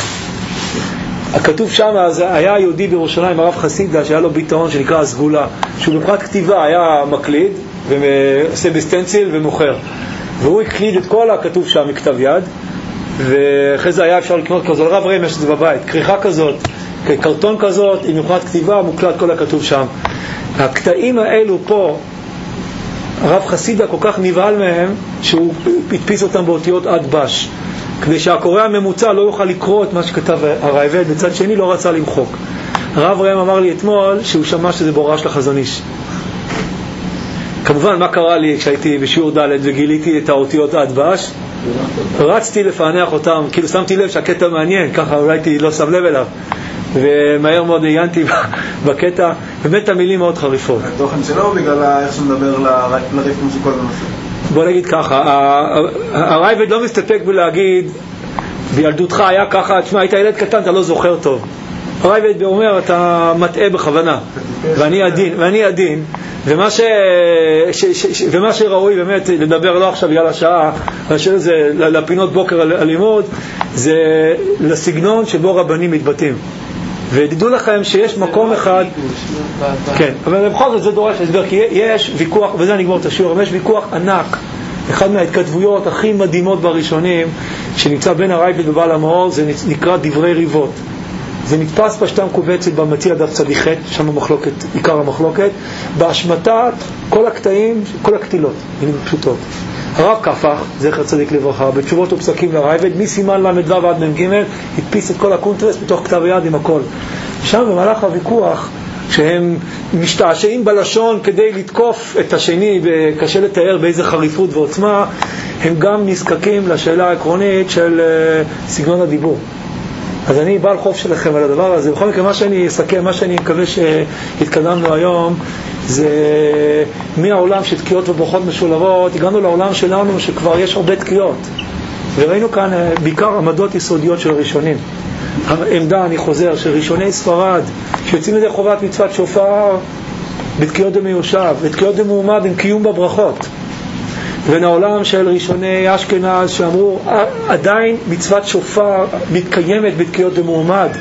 הכתוב שם, אז היה יהודי בירושלים, הרב חסידה, שהיה לו ביטאון שנקרא הסגולה, שהוא בפרט כתיבה היה מקליד ועושה בסטנציל ומוכר, והוא הקליד את כל הכתוב שם מכתב יד, ואחרי זה היה אפשר לקנות כזאת, הרב רם יש את זה בבית, כריכה כזאת, קרטון כזאת עם בפרט כתיבה, מוקלט כל הכתוב שם. הקטעים האלו פה הרב חסידה כל כך נבהל מהם שהוא הדפיס אותם באותיות עד בש, כדי שהקורא הממוצע לא יוכל לקרוא את מה שכתב הרייבד. בצד שני לא רצה למחוק. הרב ראם אמר לי אתמול שהוא שמע שזה בהוראה של החזון איש. כמובן מה קרה לי כשהייתי בשיעור ד' וגיליתי את האותיות עד בש, רצתי לפענח אותם, כאילו שמתי לב שהקטע מעניין, ככה אולי הייתי לא שם לב אליו, ומהר מאוד עיינתי בקטע, באמת המילים מאוד חריפות. התוכן שלו בגלל איך שמדבר לריף כמו שכל בנושא. בוא נגיד ככה, הרייבד לא מסתפק בלהגיד בילדותך היה ככה, תשמע, היית ילד קטן, אתה לא זוכר טוב. הרייבד אומר, אתה מטעה בכוונה, ואני עדין, ואני עדין, ומה ש... ש... ש... ש... ומה שראוי באמת לדבר לא עכשיו בגלל השעה, זה לפינות בוקר הלימוד, זה לסגנון שבו רבנים מתבטאים. ותדעו לכם שיש מקום אחד, כן, אבל בכל זאת זה דורש להסבר, כי יש ויכוח, וזה נגמור את השיעור, יש ויכוח ענק, אחד מההתכתבויות הכי מדהימות בראשונים שנמצא בין הרייבד ובעל המאור, זה נקרא דברי ריבות. זה נתפס פשטה מקובצת במציע דף צדיח, שם המחלוקת, עיקר המחלוקת, בהשמטת כל הקטעים, כל הקטילות, מילים פשוטות. הרב כפח, זכר צדיק לברכה, בתשובות ופסקים לרייבד, מסימן למדווה ועד מ"ג, הדפיס את כל הקונטרס בתוך כתב היד עם הכל. שם במהלך הוויכוח, שהם משתעשעים בלשון כדי לתקוף את השני, וקשה לתאר באיזה חריפות ועוצמה, הם גם נזקקים לשאלה העקרונית של uh, סגנון הדיבור. אז אני בעל חוף שלכם על הדבר הזה. בכל מקרה, מה שאני אסכם, מה שאני מקווה שהתקדמנו היום, זה מהעולם של תקיעות וברכות משולבות, הגענו לעולם שלנו שכבר יש הרבה תקיעות. וראינו כאן בעיקר עמדות יסודיות של ראשונים. העמדה, אני חוזר, של ראשוני ספרד, שיוצאים לידי חובת מצוות שופר בתקיעות דמיושב, ותקיעות דמעומד עם קיום בברכות. ובין העולם של ראשוני אשכנז שאמרו עדיין מצוות שופר מתקיימת בתקיעות דמעומד,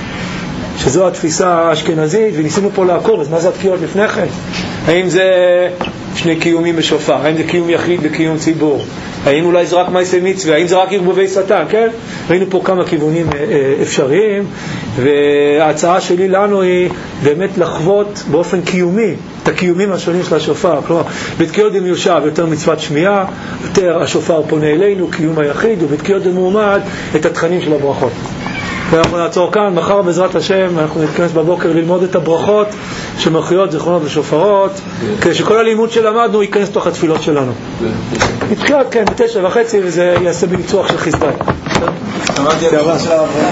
שזו התפיסה האשכנזית, וניסינו פה לעקוב, אז מה זה התקיעות לפני כן? האם זה שני קיומים בשופר? האם זה קיום יחיד וקיום ציבור? האם אולי זה רק מעשה מצווה? האם זה רק ערבובי שטן? כן? ראינו פה כמה כיוונים אפשריים, וההצעה שלי לנו היא באמת לחוות באופן קיומי את הקיומים השונים של השופר. כלומר, בתקיעות דמיושב יותר מצוות שמיעה, יותר השופר פונה אלינו, קיום היחיד, ובתקיעות דמעומד את התכנים של הברכות. ואנחנו נעצור כאן, מחר בעזרת השם אנחנו נתכנס בבוקר ללמוד את הברכות שמכריעות זיכרונות ושופרות, כדי שכל הלימוד שלמדנו ייכנס תוך התפילות שלנו. נתחיל, כן, בתשע וחצי, וזה יעשה בניצוח של חסדאי.